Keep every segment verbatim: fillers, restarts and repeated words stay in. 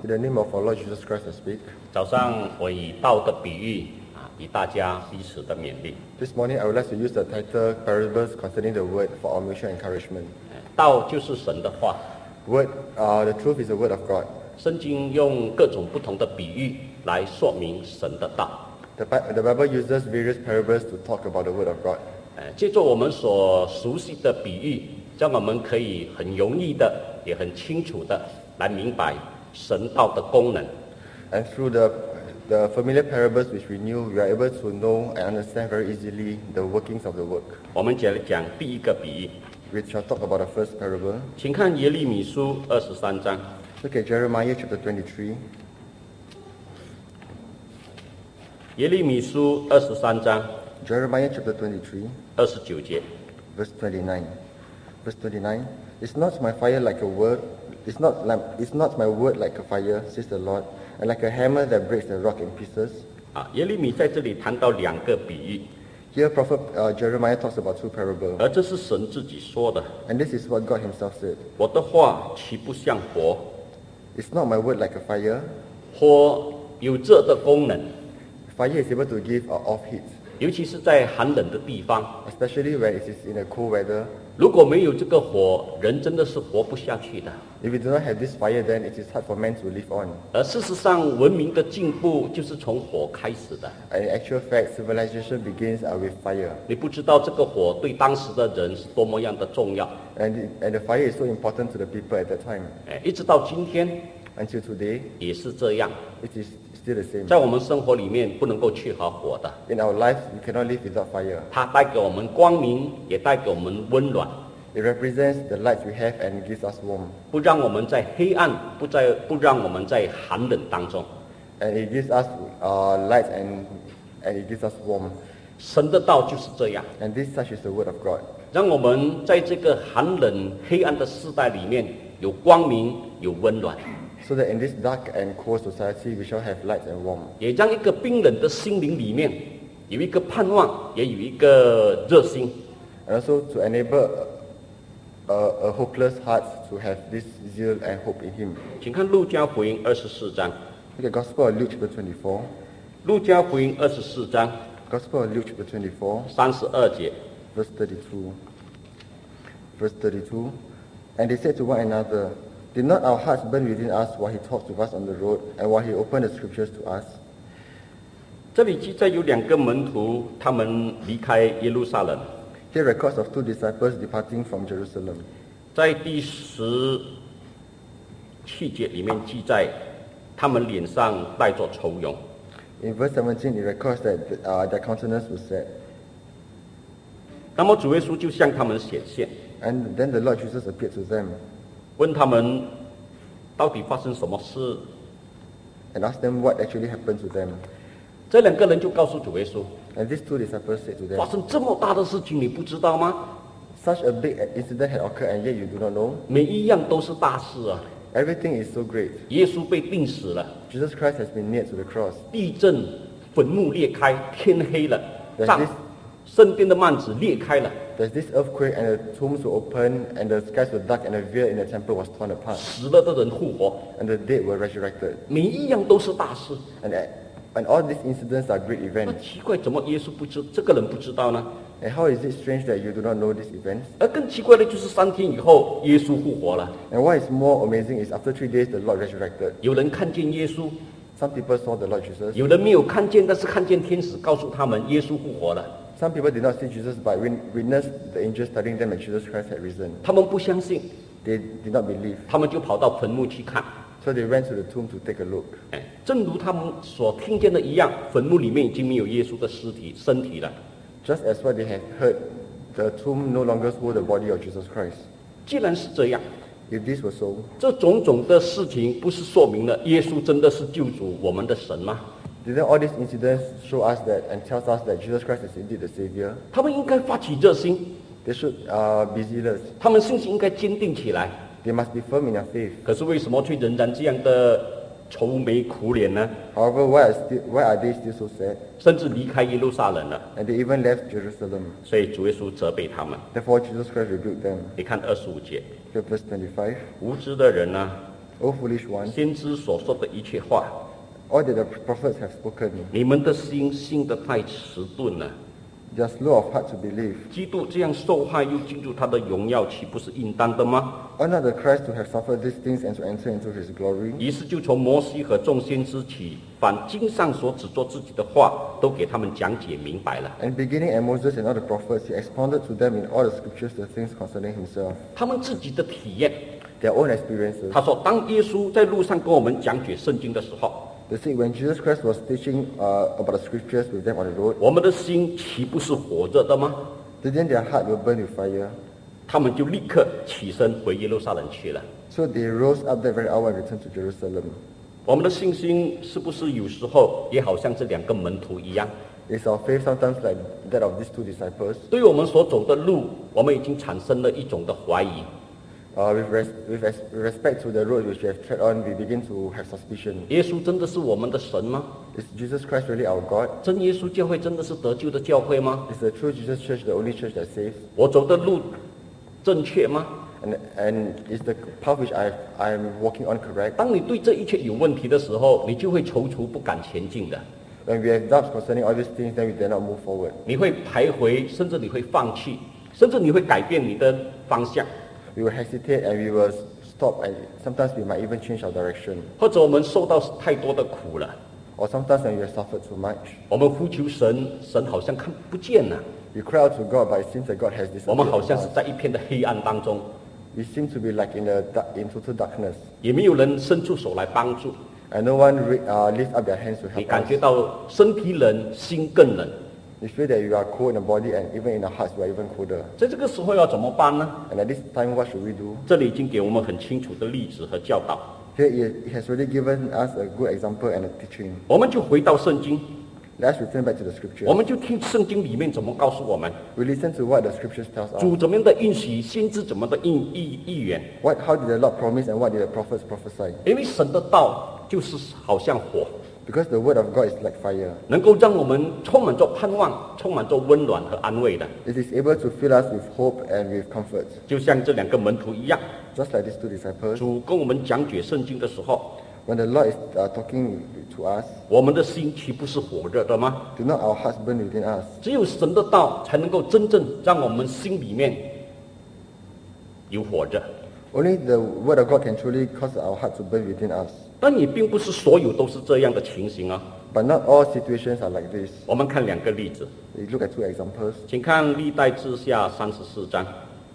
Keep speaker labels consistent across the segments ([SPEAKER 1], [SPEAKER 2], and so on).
[SPEAKER 1] In the name of our Lord Jesus Christ, I speak.
[SPEAKER 2] 早上我以道的比喻啊，与大家彼此的勉励。
[SPEAKER 1] This morning, I would like to use the title Parables Concerning the Word for our mutual encouragement.
[SPEAKER 2] 道就是神的话，
[SPEAKER 1] Word, uh, the truth is the Word of God.
[SPEAKER 2] 圣经用各种不同的比喻来说明神的道。
[SPEAKER 1] The, Bi- the Bible uses various parables to talk about the Word of God.
[SPEAKER 2] 呃，借助我们所熟悉的比喻，让我们可以很容易的，也很清楚的来明白神道的功能。
[SPEAKER 1] And through the, the familiar parables which we knew, we are able to know and understand very easily the workings of the work.
[SPEAKER 2] 我们接着讲第一个比喻，
[SPEAKER 1] We shall talk about the first parable.
[SPEAKER 2] 请看耶利米书二十三章。
[SPEAKER 1] Look at Jeremiah chapter twenty-three.
[SPEAKER 2] 耶利米书二十三章
[SPEAKER 1] Jeremiah chapter twenty-three,
[SPEAKER 2] 二十九节。
[SPEAKER 1] verse twenty-nine. Verse twenty-nine. It's not my fire like a word. It's not like, it's not my word like a fire, says the Lord, and like a hammer that breaks the rock in pieces.
[SPEAKER 2] 啊，耶利米在这里谈到两个比喻，
[SPEAKER 1] Here, Prophet uh, Jeremiah talks about two parables,
[SPEAKER 2] 而这是神自己说的。
[SPEAKER 1] and this is what God Himself said.
[SPEAKER 2] 我的话岂不像火？
[SPEAKER 1] It's not my word like a fire.
[SPEAKER 2] 火有热的功能，
[SPEAKER 1] Fire is able to give uh, off heat,
[SPEAKER 2] 尤其是在寒冷的地方。
[SPEAKER 1] especially when it is in a cold weather.
[SPEAKER 2] 如果没有这个火，人真的是活不下去的。
[SPEAKER 1] If we do not have this fire, then it is hard for man to live on.
[SPEAKER 2] 而事实上，文明的进步就是从火开始的。
[SPEAKER 1] And in actual fact, civilization begins uh, with fire.
[SPEAKER 2] 你不知道这个火对当时的人是多么样的重要。
[SPEAKER 1] And, it, and the fire is so important to the people at that time.
[SPEAKER 2] 哎，一直到今天
[SPEAKER 1] Until today,
[SPEAKER 2] 也是这样。
[SPEAKER 1] it is still the same.
[SPEAKER 2] 在我们生活里面不能够缺少火的，
[SPEAKER 1] In our life, we cannot live without fire.
[SPEAKER 2] 它带给我们光明，也带给我们温暖，
[SPEAKER 1] It represents the light we have and gives us warmth.
[SPEAKER 2] 不让我们在黑暗，不在不让我们在寒冷当中。
[SPEAKER 1] And it gives us uh, light and, and it gives us warmth.
[SPEAKER 2] 神的道就是这样，
[SPEAKER 1] And this such is the word of God.
[SPEAKER 2] 让我们在这个寒冷黑暗的时代里面有光明，有温暖，
[SPEAKER 1] So that in this dark and cold society, we shall have light and warmth.
[SPEAKER 2] 也让一个冰冷的心灵里面有一个盼望，也有一个热心。
[SPEAKER 1] And also to enable a, a hopeless heart to have this zeal and hope in Him.
[SPEAKER 2] 请看路加福音二十四章，
[SPEAKER 1] Look at Gospel of Luke chapter twenty-four.
[SPEAKER 2] 路加福音二十四章
[SPEAKER 1] Gospel of Luke chapter twenty-four,
[SPEAKER 2] 三十二节。
[SPEAKER 1] verse thirty-two. Verse thirty-two. And they said to one another, Did not our hearts burn within us while He talked to us on the road, and while He opened the scriptures to us?
[SPEAKER 2] 这里记载有两个门徒，他们离开耶路撒冷，
[SPEAKER 1] Here records of two disciples departing from Jerusalem.
[SPEAKER 2] 在第十七节里面记载，他们脸上带着愁容。
[SPEAKER 1] In verse seventeen, it records that uh, their countenance was sad.
[SPEAKER 2] 那么主耶稣就向他们显现，
[SPEAKER 1] And then the Lord Jesus appeared to them
[SPEAKER 2] 问他们到底发生什么事。
[SPEAKER 1] and asked them what actually happened to them.
[SPEAKER 2] 这两个人就告诉主耶稣，
[SPEAKER 1] And these two disciples said to
[SPEAKER 2] 发
[SPEAKER 1] them,
[SPEAKER 2] 生这么大的事情，你不知道吗？
[SPEAKER 1] Such a big incident had occurred, and yet you do not know?
[SPEAKER 2] 每一样都是大事啊！
[SPEAKER 1] Everything is so great.
[SPEAKER 2] 耶稣被钉死了，
[SPEAKER 1] Jesus Christ has been nailed to the cross.
[SPEAKER 2] 地震，坟墓裂开，天黑了，
[SPEAKER 1] There's
[SPEAKER 2] 帐
[SPEAKER 1] this-
[SPEAKER 2] 圣殿的幔子裂开了，
[SPEAKER 1] There's this earthquake, and the tombs were opened, and the skies were dark, and the veil in the temple was torn apart,
[SPEAKER 2] 死了的人复活，
[SPEAKER 1] and the dead were resurrected.
[SPEAKER 2] 每一样都是大事。
[SPEAKER 1] And, and all these incidents are great
[SPEAKER 2] 那
[SPEAKER 1] events.
[SPEAKER 2] 奇怪，怎么耶稣不知这个人不知道呢？
[SPEAKER 1] And how is it strange that you do not know these events?
[SPEAKER 2] 而更奇怪的就是三天以后，耶稣复活了。
[SPEAKER 1] And what is more amazing is after three days, the Lord resurrected.
[SPEAKER 2] 有人看见耶稣，
[SPEAKER 1] Some people saw the Lord Jesus.
[SPEAKER 2] 有人没有看见，但是看见天使告诉他们耶稣复活了。
[SPEAKER 1] Some people did not see Jesus, but win- witnessed the angels telling them that Jesus Christ had risen.
[SPEAKER 2] 他们不相信，
[SPEAKER 1] They did not believe.
[SPEAKER 2] 他们就跑到坟墓去看。
[SPEAKER 1] So they went to the tomb to take a look.
[SPEAKER 2] 哎，正如他们所听见的一样，坟墓里面已经没有耶稣的尸体身体了。
[SPEAKER 1] Just as what they had heard, the tomb no longer holds the body of Jesus Christ.
[SPEAKER 2] 既然是这样，
[SPEAKER 1] If this was so,
[SPEAKER 2] 这种种的事情不是说明了耶稣真的是救主我们的神吗？
[SPEAKER 1] didn't all these incidents show us that and tells us that Jesus Christ is indeed the Savior?
[SPEAKER 2] 他们应该发起热心，
[SPEAKER 1] They should uh, be zealous.
[SPEAKER 2] 他们信心应该坚定起来。
[SPEAKER 1] They must be firm in their faith.
[SPEAKER 2] 可是为什么却仍然这样的愁眉苦脸呢？
[SPEAKER 1] However, why are, still, why are they still so sad?
[SPEAKER 2] 甚至离开耶路撒冷了。
[SPEAKER 1] And they even left Jerusalem.
[SPEAKER 2] 所以主耶稣责备他们。
[SPEAKER 1] Therefore, Jesus Christ rebuked them.
[SPEAKER 2] 你看二十五节，
[SPEAKER 1] Look at verse twenty-five.
[SPEAKER 2] 无知的人呢、
[SPEAKER 1] O foolish ones,
[SPEAKER 2] 先知所说的一切话，
[SPEAKER 1] all that the prophets have spoken,
[SPEAKER 2] 你们的心信得太迟钝了。
[SPEAKER 1] they are slow of heart to believe.
[SPEAKER 2] 基督这样受害又进入他的荣耀，岂不是应当的吗？
[SPEAKER 1] Ought not the Christ to have suffered these things and to enter into his glory?
[SPEAKER 2] 于是就从摩西和众先知起，凡经上所指着自己的话，都给他们讲解明白了。
[SPEAKER 1] And beginning at Moses and all the prophets, he expounded to them in all the scriptures the things concerning himself,
[SPEAKER 2] 他们自己的体验，
[SPEAKER 1] their own experiences.
[SPEAKER 2] 他说，当耶稣在路上跟我们讲解圣经的时候，
[SPEAKER 1] They say when Jesus Christ was teaching uh, about the scriptures with them on the road,
[SPEAKER 2] 我们的心岂不是火热的吗？
[SPEAKER 1] didn't their heart will burn with fire?
[SPEAKER 2] 他们就立刻起身回耶路撒冷去了。
[SPEAKER 1] So they rose up that very hour and returned to Jerusalem.
[SPEAKER 2] 我们的信心是不是有时候也好像这两个门徒一样？
[SPEAKER 1] Is our faith sometimes like that of these two disciples?
[SPEAKER 2] 对于我们所走的路，我们已经产生了一种的怀疑。
[SPEAKER 1] Uh, with, res- with res- respect to the road which we have tread on, we begin to have suspicion.
[SPEAKER 2] 耶稣真的是我们的神吗？
[SPEAKER 1] Is Jesus Christ really our God?
[SPEAKER 2] 真耶稣教会真的是得救的教会吗？
[SPEAKER 1] Is the true Jesus Church the only church that saves?
[SPEAKER 2] 我走的路正确吗？
[SPEAKER 1] And, and is the path which I I'm walking on correct?
[SPEAKER 2] 当你对这一切有问题的时候，你就会踌躇不敢前进的，
[SPEAKER 1] When we have doubts concerning all these things, then we dare not move forward.
[SPEAKER 2] 你会徘徊，甚至你会放弃，甚至你会改变你的方向。
[SPEAKER 1] We will hesitate and we will stop, and sometimes we might even change our direction.
[SPEAKER 2] 或者我们受到太多的苦了，
[SPEAKER 1] Or sometimes when we have suffered too much,
[SPEAKER 2] 我们呼求神，神好像看不见了，
[SPEAKER 1] we cry out to God, but it seems that God has
[SPEAKER 2] 我们好
[SPEAKER 1] disappeared
[SPEAKER 2] 像
[SPEAKER 1] from
[SPEAKER 2] 是
[SPEAKER 1] us.
[SPEAKER 2] 在一片的黑暗当中，
[SPEAKER 1] We seem to be like in, a dark, in total darkness,
[SPEAKER 2] 也没有人伸出手来帮助，
[SPEAKER 1] and no one re- uh, lift up their hands to
[SPEAKER 2] 你
[SPEAKER 1] help
[SPEAKER 2] 感觉
[SPEAKER 1] us.
[SPEAKER 2] 到身体冷，心更冷。
[SPEAKER 1] We feel that we are cold in the body, and even in our hearts, we are even colder.
[SPEAKER 2] 在这个时候要怎么办呢？
[SPEAKER 1] And at this time, what should we do?
[SPEAKER 2] 这里已经给我们很清楚的例子和教导，
[SPEAKER 1] Here it it has already given us a good example and a teaching.
[SPEAKER 2] 我们就回到圣经，
[SPEAKER 1] Let's return back to the
[SPEAKER 2] 我
[SPEAKER 1] scriptures.
[SPEAKER 2] 们就听圣经里面怎么告诉我们，
[SPEAKER 1] We listen to what the scriptures tells us.
[SPEAKER 2] 主怎么样的应许，先知怎么的应预预言。
[SPEAKER 1] What, how did the Lord promise and what did the prophets prophesy?
[SPEAKER 2] 因为神的道就是好像火，
[SPEAKER 1] Because the word of God is like fire.
[SPEAKER 2] 能够让我们充满着盼望，充满着温暖和安慰的，
[SPEAKER 1] It is able to fill us with hope and with comfort.
[SPEAKER 2] 就像这两个门徒一样。
[SPEAKER 1] Just like these two disciples.
[SPEAKER 2] 主跟我们讲解圣经的时候，
[SPEAKER 1] When the Lord is uh, talking to us,
[SPEAKER 2] 我们的心岂不是火热的吗？
[SPEAKER 1] do not our hearts burn within us?
[SPEAKER 2] 只有神的道才能够真正让我们心里面有火热。
[SPEAKER 1] Only the word of God can truly cause our heart to burn within us.
[SPEAKER 2] 但也并不是所有都是这样的情形啊。
[SPEAKER 1] But not all situations are like this.
[SPEAKER 2] 我们看两个例子，
[SPEAKER 1] We look at two examples.
[SPEAKER 2] 请看历代志下三十四章。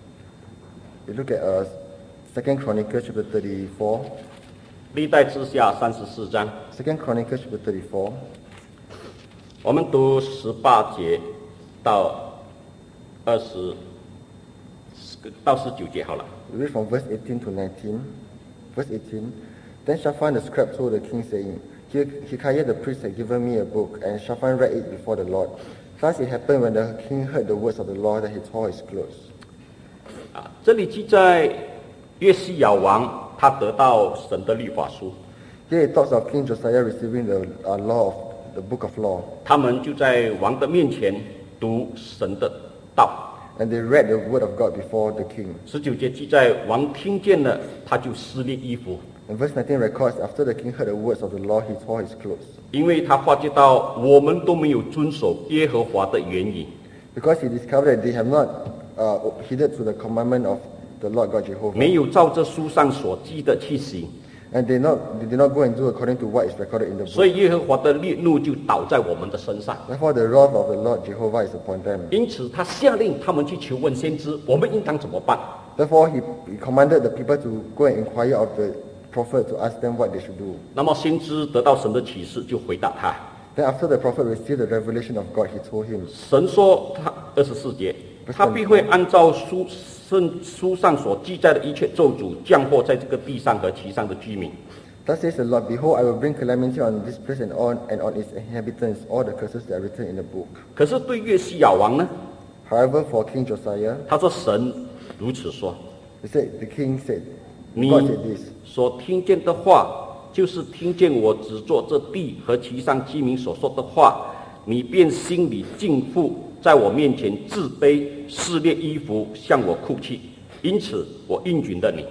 [SPEAKER 1] We look at uh, Second Chronicles chapter thirty-four.
[SPEAKER 2] 历代志下三十四章，
[SPEAKER 1] Second Chronicles chapter thirty-four.
[SPEAKER 2] 我们读十八节到二十到十九节好了。
[SPEAKER 1] We read from verse eighteen to nineteen. Verse eighteen. Then Shaphan the scribe told the king, saying, Hilkiah the priest had given me a book, and Shaphan read it before the Lord. Thus it happened when the king heard the words of the Lord that he tore his clothes.
[SPEAKER 2] 啊，这里记载约西亚王他得到神的律法书，
[SPEAKER 1] Here it talks of King Josiah receiving the uh, law of the book of law.
[SPEAKER 2] 他们就在王的面前读神的道。
[SPEAKER 1] And they read the word of God before the king.
[SPEAKER 2] 十九节记载王听见了，他就撕裂衣服，
[SPEAKER 1] And verse nineteen records, after the king heard the words of the law, he tore his clothes.
[SPEAKER 2] 因为他发觉到我们都没有遵守耶和华的言语，
[SPEAKER 1] Because he discovered that they have not uh, heeded to the commandment of the Lord God Jehovah.
[SPEAKER 2] 没有照这书上所记的去行，
[SPEAKER 1] And they, not, they did not go and do according to what is recorded in the
[SPEAKER 2] 所
[SPEAKER 1] book.
[SPEAKER 2] 以耶和华的烈怒就倒在我们的身上。
[SPEAKER 1] Therefore the wrath of the Lord Jehovah is upon them.
[SPEAKER 2] 因此，他下令他们去求问先知，我们应当怎么办？
[SPEAKER 1] Therefore he, he commanded the people to go and inquire of the prophet to ask them what they should do.
[SPEAKER 2] 那么，先知得到神的启示，就回答他。
[SPEAKER 1] Then after the prophet received the revelation of God, he told him,
[SPEAKER 2] 神说他二十四节，他必会按照书圣书上所记载的一切咒诅降祸在这个地上和其上的居民。
[SPEAKER 1] Thus says the Lord, Behold, I will bring calamity on this place and on and on its inhabitants, all the curses that are written in the book.
[SPEAKER 2] 可是对约西亚王呢，
[SPEAKER 1] However, for King Josiah,
[SPEAKER 2] 他说神如此说，
[SPEAKER 1] he said, the king said,
[SPEAKER 2] 你
[SPEAKER 1] God said this,
[SPEAKER 2] 所听见的话，就是听见我只做这地和其上居民所说的话，你便心里敬服，在我面前自卑，撕裂衣服，向我哭泣。因此，我应允了你。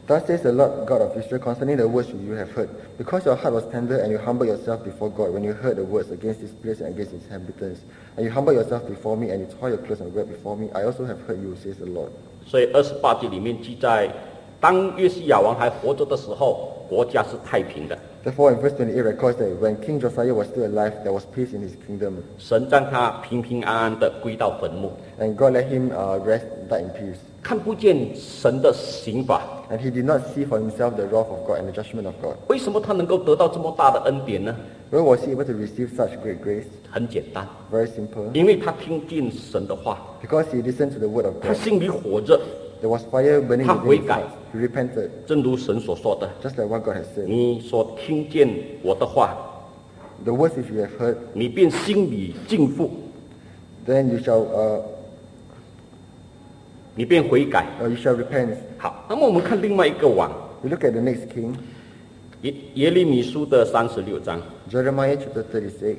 [SPEAKER 1] Thus says the Lord God of Israel concerning the words you have heard. Because your heart was tender and you humbled yourself before God when you heard the words against this place and against its inhabitants, and you humbled yourself before me and you tore your clothes and wept before me, I also have heard you, says the Lord.
[SPEAKER 2] 所以二十八节里面记载，当约西亚王还活着的时候，国家是太平的。
[SPEAKER 1] Therefore, in verse twenty-eight records that when King Josiah was still alive, there was peace in his kingdom.
[SPEAKER 2] 神让他平平安安的归到坟墓，
[SPEAKER 1] And God let him uh, rest, die in peace.
[SPEAKER 2] 看不见神的刑罚。
[SPEAKER 1] And he did not see for himself the wrath of God and the judgment of God.
[SPEAKER 2] 为什么他能够得到这么大的恩典呢？
[SPEAKER 1] Where was he able to receive such great grace?
[SPEAKER 2] 很简单，
[SPEAKER 1] Very simple.
[SPEAKER 2] 因为他听见神的话，
[SPEAKER 1] Because he listened to the word of
[SPEAKER 2] 他
[SPEAKER 1] God.
[SPEAKER 2] 心里火热，
[SPEAKER 1] There was fire burning
[SPEAKER 2] 他
[SPEAKER 1] within
[SPEAKER 2] 悔
[SPEAKER 1] his
[SPEAKER 2] 改。
[SPEAKER 1] heart. He repented,
[SPEAKER 2] 正如神所说的，
[SPEAKER 1] just like what God has said.
[SPEAKER 2] 你所听见我的话，
[SPEAKER 1] The words which you have heard,
[SPEAKER 2] 你便心里敬服，
[SPEAKER 1] then you shall, uh,
[SPEAKER 2] 你便悔改。
[SPEAKER 1] uh, you shall repent.
[SPEAKER 2] 好，那么我们看另外一个王，
[SPEAKER 1] We look at the next king,
[SPEAKER 2] 耶耶利米书的三十六章。
[SPEAKER 1] Jeremiah chapter thirty-six.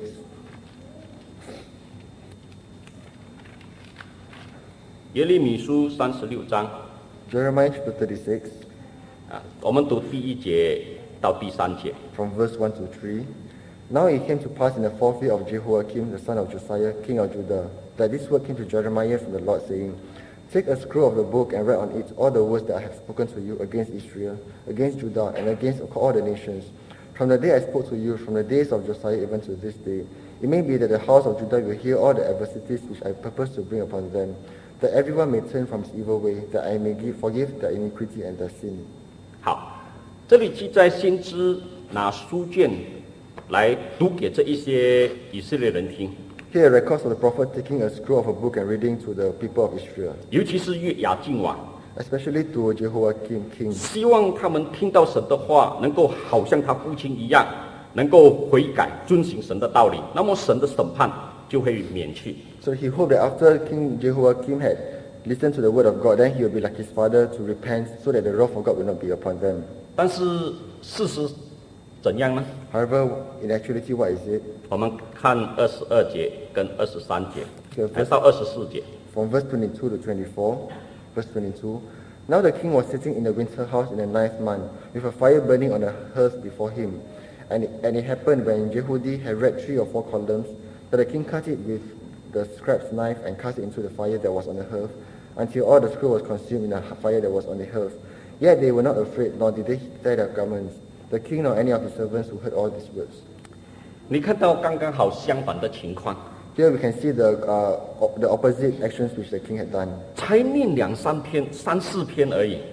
[SPEAKER 2] 耶利米书三十六章
[SPEAKER 1] Jeremiah chapter thirty-six,
[SPEAKER 2] 啊，我们读第一节到第三节。
[SPEAKER 1] from verse one to three. Now it came to pass in the fourth year of Jehoiakim, the son of Josiah, king of Judah, that this word came to Jeremiah from the Lord, saying, Take a scroll of the book and write on it all the words that I have spoken to you against Israel, against Judah, and against all the nations. From the day I spoke to you, from the days of Josiah even to this day, it may be that the house of Judah will hear all the adversities which I purpose to bring upon them, that everyone may turn from his evil way, that I may give, forgive their iniquity and their sin.
[SPEAKER 2] 好，这里记载先知拿书卷来读给这一些以色列人听，
[SPEAKER 1] Here records of the prophet taking a scroll of a book and reading to the people of Israel,
[SPEAKER 2] 尤其是约雅敬王，
[SPEAKER 1] especially to Jehoiakim king,
[SPEAKER 2] 希望他们听到神的话，能够好像他父亲一样，能够悔改，遵行神的道理，那么神的审判就会免去。
[SPEAKER 1] So he hoped that after King Jehoiakim had listened to the word of God, then he would be like his father to repent so that the wrath of God will not be upon them.
[SPEAKER 2] 但是事实怎样呢？
[SPEAKER 1] However, in actuality, what is it?
[SPEAKER 2] 我们看二十二节跟二十三节，
[SPEAKER 1] Okay,
[SPEAKER 2] 还
[SPEAKER 1] verse,
[SPEAKER 2] 到二十四节。
[SPEAKER 1] from verse twenty-two to twenty-four, verse twenty-two. Now the king was sitting in the winter house in the ninth month, with a fire burning on the hearth before him. And it, and it happened when Jehudi had read three or four columns, that the king cut it with the scribe's knife and cast it into the fire that was on the hearth, until all the scroll was consumed in the fire that was on the hearth. Yet they were not afraid, nor did they tear their garments, the king nor any of his servants who heard all these words.
[SPEAKER 2] 你看到刚刚好相反的情况，
[SPEAKER 1] Here we can see the, uh, op- the opposite actions which the king had done.
[SPEAKER 2] 才念两三篇、三四篇而已，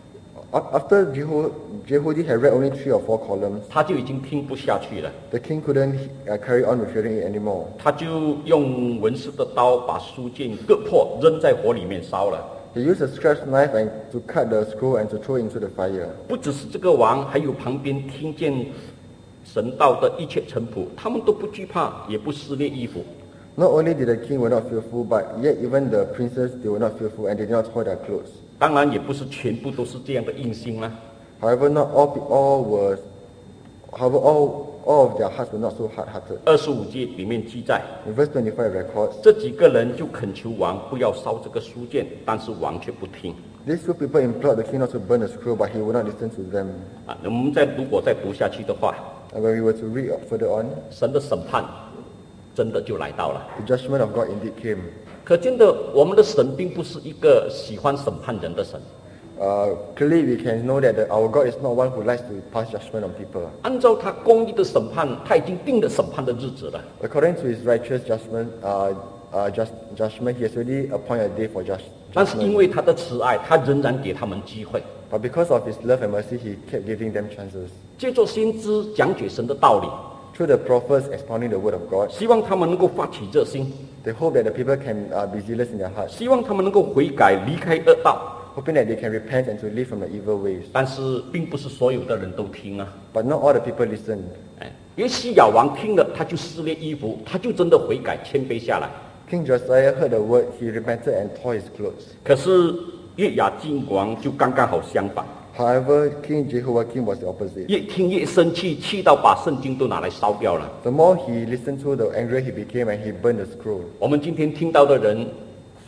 [SPEAKER 1] A- After Jehu- Jehudi had read only three or four columns,
[SPEAKER 2] 他就已经听不下去了，
[SPEAKER 1] the king couldn't uh, carry on with hearing it anymore.
[SPEAKER 2] 他就用文士的刀把书卷割破，扔在火里面烧了。
[SPEAKER 1] He used a scribe's knife and to cut the scroll and to throw it into the fire.
[SPEAKER 2] 不只是这个王，还有旁边听见神道的一切臣仆，他们都不惧怕，也不撕裂衣服。
[SPEAKER 1] Not only did the king were not fearful, but yet even the princes, they were not fearful and they did not tear their clothes.
[SPEAKER 2] 当然，也不是全部都是这样的硬心啦。
[SPEAKER 1] However, not all, pe- all were, however, all, all of their hearts were not so hard-hearted.
[SPEAKER 2] 二十五节里面记载，
[SPEAKER 1] In verse twenty-five records,
[SPEAKER 2] 这几个人就恳求王不要烧这个书卷，但是王却不听。
[SPEAKER 1] these two people implored the king not to burn the scroll, but he would not listen to them.
[SPEAKER 2] 啊，那我们再如果再读下去的话，
[SPEAKER 1] And when we were to read further on,
[SPEAKER 2] 神的审判真的就来到了。
[SPEAKER 1] the judgment of God indeed came.
[SPEAKER 2] 可见的，我们的神并不是一个喜欢审判人的神。
[SPEAKER 1] Uh, clearly, we can know that the, our God is not one who likes to pass judgment on people.
[SPEAKER 2] 按照他公义的审判，他已经定了审判的日子了。
[SPEAKER 1] According to his righteous judgment, uh, uh, just, judgment, he has already appointed a day for just,
[SPEAKER 2] 但是因
[SPEAKER 1] judgment.
[SPEAKER 2] 为他的慈爱，他仍然给他们机会，
[SPEAKER 1] But because of his love and mercy, he kept giving them chances.
[SPEAKER 2] 借着先知讲解神的道理，
[SPEAKER 1] Through the prophets expounding the word of God,
[SPEAKER 2] 希望他们能够发起热心，
[SPEAKER 1] they hope that the people can uh, be zealous in their hearts,
[SPEAKER 2] 希望他们能够悔改，离开恶道。
[SPEAKER 1] hoping that they can repent and to live from the evil ways.
[SPEAKER 2] 但是并不是所有的人都听啊。
[SPEAKER 1] But not all the people listened.
[SPEAKER 2] 哎，约西亚王听了，他就撕裂衣服，他就真的悔改，谦卑下来。
[SPEAKER 1] King Josiah heard the word, he repented and tore his clothes.
[SPEAKER 2] 可是约雅敬王就刚刚好相反，
[SPEAKER 1] However, King Jehoiakim was the opposite.
[SPEAKER 2] 越听越生气，气到把圣经都拿来烧掉了。
[SPEAKER 1] The more he listened to, the angrier he became and he burned the scroll.
[SPEAKER 2] 我们今天听到的人，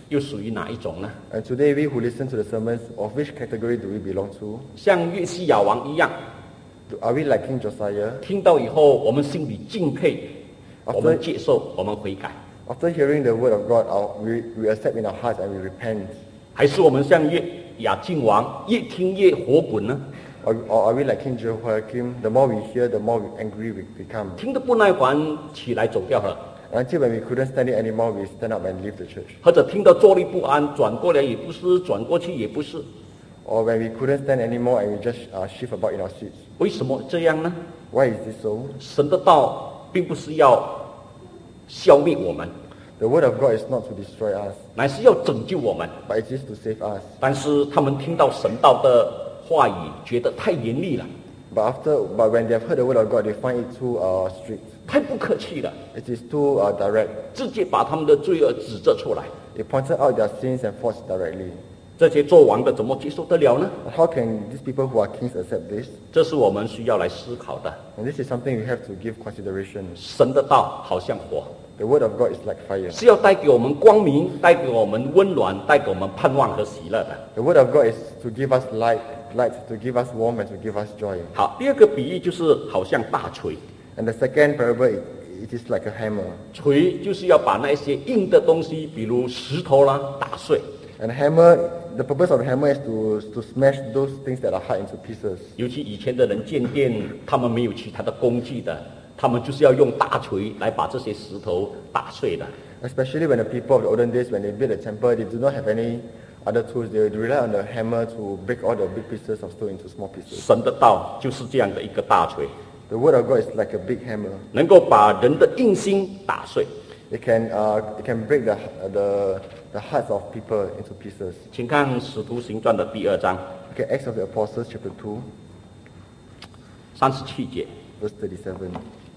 [SPEAKER 2] 又属于哪一种呢？
[SPEAKER 1] And today we who listen to the sermons, of which category do we belong to?
[SPEAKER 2] 像约西亚王一样，
[SPEAKER 1] Are we like King Josiah?
[SPEAKER 2] 听到以后我们心里敬佩，
[SPEAKER 1] After-
[SPEAKER 2] 我们接受，我们悔改，
[SPEAKER 1] After hearing the word of God, our, we, we accept in our hearts and we repent.
[SPEAKER 2] 还是我们像约雅敬王越听越火滚呢？
[SPEAKER 1] Or, or are we like King Jehoiakim? The more we hear, the more angry we become.
[SPEAKER 2] 听得不耐烦，起来走掉了；
[SPEAKER 1] Until when we couldn't stand it anymore, we stand up and leave the church.
[SPEAKER 2] 或者听到坐立不安，转过来也不是，转过去也不是。
[SPEAKER 1] Or when we couldn't stand anymore and we just uh, shift about in our seats.
[SPEAKER 2] 为什么这样呢？
[SPEAKER 1] Why is this so?
[SPEAKER 2] 神的道并不是要消灭我们，
[SPEAKER 1] The word of God is not to destroy us,
[SPEAKER 2] 乃是要拯救我们。
[SPEAKER 1] but it is to save us.
[SPEAKER 2] 但是他们听到神道的话语，觉得太严厉了，
[SPEAKER 1] But after, but when they have heard the word of God, they find it too uh, strict.
[SPEAKER 2] 太不客气了，
[SPEAKER 1] It is too uh, direct.
[SPEAKER 2] 直接把他们的罪恶指责出来。
[SPEAKER 1] It pointed out their sins and faults directly.
[SPEAKER 2] 这些做王的怎么接受得了呢？
[SPEAKER 1] But how can these people who are kings accept this?
[SPEAKER 2] 这是我们需要来思考的。
[SPEAKER 1] And this is something we have to give consideration.
[SPEAKER 2] 神的道好像火，
[SPEAKER 1] The word of God is like fire.
[SPEAKER 2] 是要带给我们光明，带给我们温暖，带给我们盼望和喜乐的。
[SPEAKER 1] The word of God is to give us light, light, to give us warmth and to give us joy.
[SPEAKER 2] 好，第二个比喻就是好像大锤，
[SPEAKER 1] And the second parable, it, it is like a hammer.
[SPEAKER 2] 锤就是要把那些硬的东西，比如石头啦打碎。
[SPEAKER 1] And hammer, the purpose of the hammer is to, to smash those things that are hard into pieces.
[SPEAKER 2] 尤其以前的人建殿，他们没有其他的工具的，他们就是要用大锤来把这些石头打碎的。
[SPEAKER 1] Especially when the people of the olden days, when they build a temple, they do not have any other tools. They rely on the hammer to break all the big pieces of stone into small pieces.
[SPEAKER 2] 神的道就是这样的一个大锤，
[SPEAKER 1] The word of God is like a big hammer.
[SPEAKER 2] 能够把人的硬心打碎。
[SPEAKER 1] It can, uh, it can break the, the, the hearts of people into pieces.
[SPEAKER 2] 请看《使徒行传》的第二章
[SPEAKER 1] Okay, Acts of the Apostles chapter two,
[SPEAKER 2] 三十七节。
[SPEAKER 1] verse thirty-seven.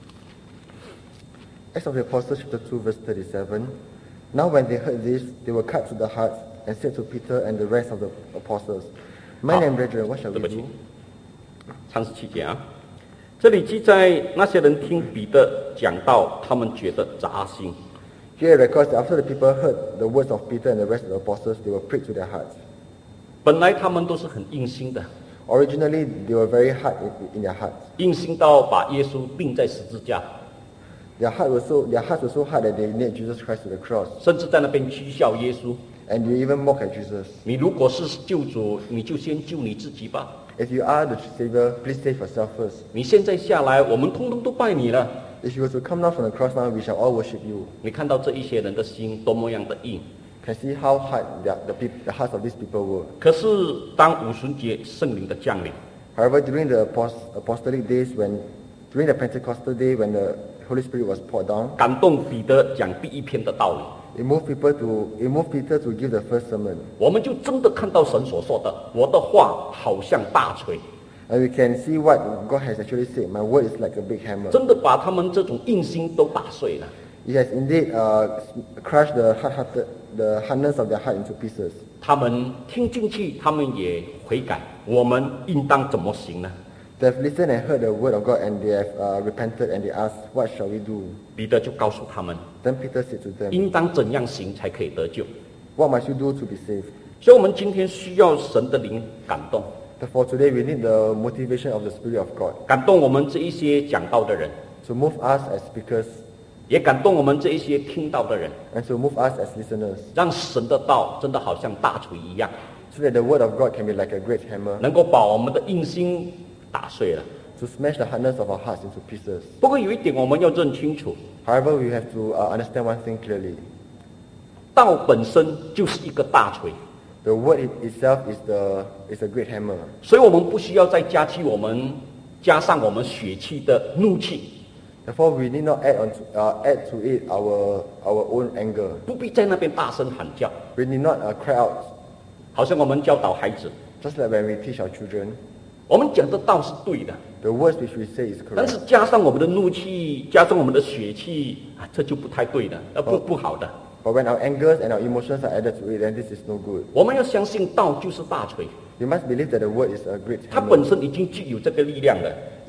[SPEAKER 1] Acts of the Apostles chapter two, verse thirty-seven. Now when they heard this, they were cut to the heart and said to Peter and the rest of the apostles, Men and brethren, what shall we
[SPEAKER 2] 对不起
[SPEAKER 1] do?，
[SPEAKER 2] 三十七节啊。这里记载那些人听彼得讲道，他们觉得扎心。
[SPEAKER 1] Here it records that after the people heard the words of Peter and the rest of the apostles, they were pricked to their hearts.
[SPEAKER 2] 本来他们都是很硬心的，
[SPEAKER 1] Originally, they were very hard in, in their hearts.
[SPEAKER 2] 硬心到把耶稣钉在十字架，
[SPEAKER 1] Their, heart was so, their hearts were so hard that they nailed Jesus Christ to the cross.
[SPEAKER 2] 甚至在那边讥笑耶稣。
[SPEAKER 1] And they even mock at Jesus.
[SPEAKER 2] 你如果是救主，你就先救你自己吧。
[SPEAKER 1] If you are the Savior, please save yourself first.
[SPEAKER 2] 你现在下来，我们通通都拜你了。
[SPEAKER 1] If you were to come down from the cross now, we shall all worship you.
[SPEAKER 2] 你看到这一些人的心多么样的硬。
[SPEAKER 1] Can see how hard their, the, peop, the hearts of these people were.
[SPEAKER 2] 可是当五旬节圣灵的降临，
[SPEAKER 1] However, during the apost, apostolic days, when during the Pentecostal day, when the Holy Spirit was poured down,
[SPEAKER 2] 感动彼得讲第一篇的道理，
[SPEAKER 1] it moved people to it moved Peter to give the first sermon.
[SPEAKER 2] 我们就真的看到神所说的：“我的话好像大锤。”
[SPEAKER 1] And we can see what God has actually said. My word is like a big hammer.
[SPEAKER 2] 真的把他们这种硬心都打碎了。
[SPEAKER 1] It has indeed uh, crushed the hard-hearted, the hardness of their heart into pieces.
[SPEAKER 2] 他们听进去，他们也悔改。我们应当怎么行呢？
[SPEAKER 1] They have listened and heard the word of God, and they have uh, repented, and they asked, "What shall we do?"
[SPEAKER 2] 彼得就告诉他们，
[SPEAKER 1] Then Peter said to them,
[SPEAKER 2] 应当怎样行才可以得救。
[SPEAKER 1] "What must you do to be saved?"
[SPEAKER 2] 所以，我们今天需要神的灵感动，
[SPEAKER 1] Therefore, today we need the motivation of the Spirit of God
[SPEAKER 2] 感动我们这一些讲道的人，
[SPEAKER 1] to move us as speakers
[SPEAKER 2] 也感动我们这一些听到的人，
[SPEAKER 1] and to move us as listeners,
[SPEAKER 2] 让神的道真的好像大锤一样，
[SPEAKER 1] so that the word of God can be like a great hammer
[SPEAKER 2] 能够把我们的硬心打碎了。
[SPEAKER 1] to smash the hardness of our hearts into pieces.
[SPEAKER 2] 不过有一点我们要认清楚，
[SPEAKER 1] However, we have to uh, understand one thing clearly.
[SPEAKER 2] 道本身就是一个大锤，
[SPEAKER 1] The word it itself is the is a great hammer.
[SPEAKER 2] 所以我们不需要再加气我们加上我们血气的怒气，
[SPEAKER 1] Therefore, we need not add on to, uh, add to it our our own anger.
[SPEAKER 2] 不必在那边大声喊叫，
[SPEAKER 1] We need not uh, cry out,
[SPEAKER 2] 好像我们教导孩子，
[SPEAKER 1] just like when we teach our children.
[SPEAKER 2] 我们讲的道是对的，
[SPEAKER 1] The words which we say is
[SPEAKER 2] 但是
[SPEAKER 1] correct.
[SPEAKER 2] 加上我们的怒气，加上我们的血气啊，这就不太对的，呃，不不好的。
[SPEAKER 1] But when our angers and our emotions are added to it, then this is no good.
[SPEAKER 2] 我们要相信道就是大锤，
[SPEAKER 1] You must believe that the word is a great
[SPEAKER 2] 它
[SPEAKER 1] hammer.
[SPEAKER 2] 本身已经具有这个力量了，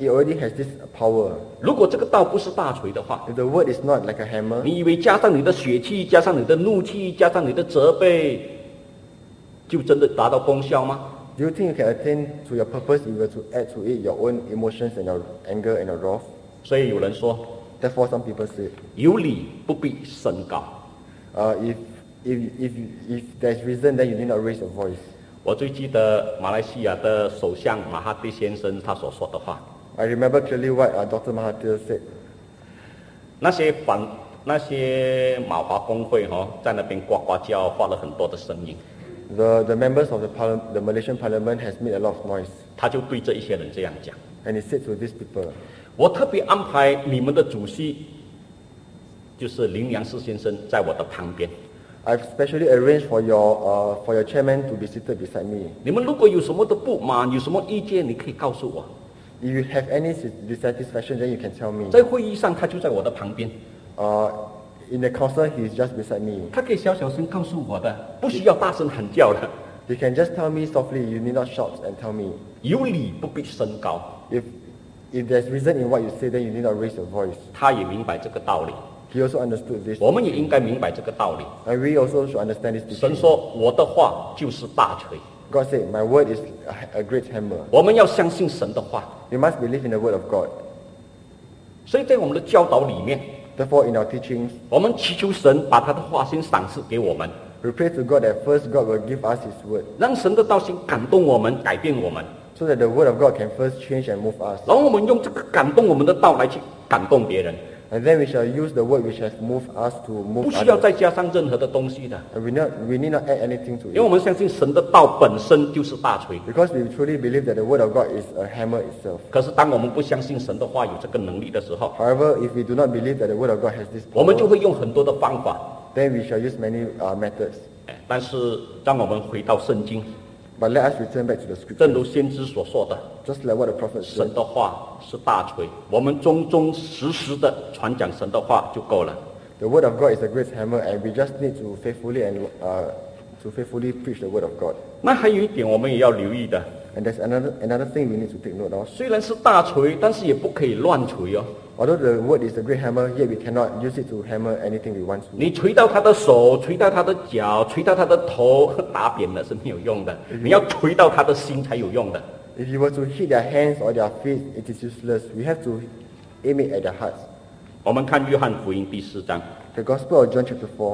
[SPEAKER 1] it already has this power.
[SPEAKER 2] 如果这个道不是大锤的话，
[SPEAKER 1] If the word is not like a hammer,
[SPEAKER 2] 你以为加上你的血气，加上你的怒气，加上你的责备，就真的达到功效吗？
[SPEAKER 1] do you think you can attain to your purpose if you were to add to it your own emotions and your anger and your wrath?
[SPEAKER 2] 所以有人说，
[SPEAKER 1] Therefore, some people say,
[SPEAKER 2] 有理不必升高。
[SPEAKER 1] uh, if, if, if, if there's reason, then you need not raise your voice.
[SPEAKER 2] 我最记得马来西亚的首相马哈蒂先生他所说的话，
[SPEAKER 1] I remember clearly what uh, Doctor Mahathir said.
[SPEAKER 2] 那些反那些马华工会哈、哦，在那边呱呱叫，发了很多的声音。
[SPEAKER 1] The, the members of the, parliament, the Malaysian parliament has made a lot of noise.
[SPEAKER 2] 他就对这一些人这样讲：
[SPEAKER 1] And he said to these people,
[SPEAKER 2] 我特别安排你们的主席，就是林良士先生，在我的旁边。
[SPEAKER 1] I've specially arranged for your, uh, for your chairman to be seated beside me.
[SPEAKER 2] 你们如果有什么的不满，有什么意见，你可以告诉我。
[SPEAKER 1] If you have any dissatisfaction, then you can tell me.
[SPEAKER 2] 在会议上，他就在我的旁边，
[SPEAKER 1] Uh, in the council, he is just beside me.
[SPEAKER 2] 他可以小小声告诉我的，不需要大声喊叫的。
[SPEAKER 1] You can just tell me softly. You need not shout and tell me.
[SPEAKER 2] 有理不必升高。
[SPEAKER 1] If, if there's reason in what you say, then you need not raise your voice.
[SPEAKER 2] 他也明白这个道理，
[SPEAKER 1] He also understood this.
[SPEAKER 2] 我们也应该明白这个道理。
[SPEAKER 1] And we also should understand this
[SPEAKER 2] 神
[SPEAKER 1] teaching.
[SPEAKER 2] 说：“我的话就是大锤。”
[SPEAKER 1] God said, my word is a, a great hammer.
[SPEAKER 2] 我们要相信神的话。
[SPEAKER 1] We must believe in the word of God.
[SPEAKER 2] 所以在我们的教导里面，
[SPEAKER 1] Therefore, in our teachings,
[SPEAKER 2] 我们祈求神把他的话先赏赐给我们，
[SPEAKER 1] we pray to God that first God will give us His word,
[SPEAKER 2] 让神的道先感动我们，改变我们，
[SPEAKER 1] so that the word of God can first change and move us.
[SPEAKER 2] 然后我们用这个感动我们的道来去感动别人，
[SPEAKER 1] And then we shall use the word which has moved us to
[SPEAKER 2] 不
[SPEAKER 1] move
[SPEAKER 2] 需要
[SPEAKER 1] others.
[SPEAKER 2] 再加上任何的东西的，
[SPEAKER 1] And we, not, we need not add anything to
[SPEAKER 2] 因为我
[SPEAKER 1] it.
[SPEAKER 2] 们相信神的道本身就是大锤。
[SPEAKER 1] Because we truly believe that the word of God is a hammer itself.
[SPEAKER 2] 可是当我们不相信神的话有这个能力的时候，
[SPEAKER 1] However, if we do not believe that the word of God has this
[SPEAKER 2] 我们就
[SPEAKER 1] power,
[SPEAKER 2] 会用很多的方法。
[SPEAKER 1] then we shall use many uh, methods.
[SPEAKER 2] 哎但是当我们回到圣经，
[SPEAKER 1] But let us return back to the
[SPEAKER 2] 正
[SPEAKER 1] scripture.
[SPEAKER 2] 如先知所说的，
[SPEAKER 1] Just like what the prophet said,
[SPEAKER 2] 神的话是大锤，我们忠忠实实的传讲神的话就够了。
[SPEAKER 1] the word of God is a great hammer, and we just need to faithfully and uh, to faithfully preach the word of God.
[SPEAKER 2] 那还有一点我们也要留意的，
[SPEAKER 1] And there's another another thing we need to take note of.
[SPEAKER 2] 虽然是大锤，但是也不可以乱锤哦。
[SPEAKER 1] Although the word is a great hammer, yet we cannot use it to hammer anything we want to.
[SPEAKER 2] 你锤到他的手，锤到他的脚，锤到他的头，打扁了是没有用的。你要锤到他的心才有用的。
[SPEAKER 1] If you were to hit their hands or their feet, it is useless. We have to aim it at their hearts.
[SPEAKER 2] 我们看约翰福音第四章
[SPEAKER 1] The Gospel of John chapter four,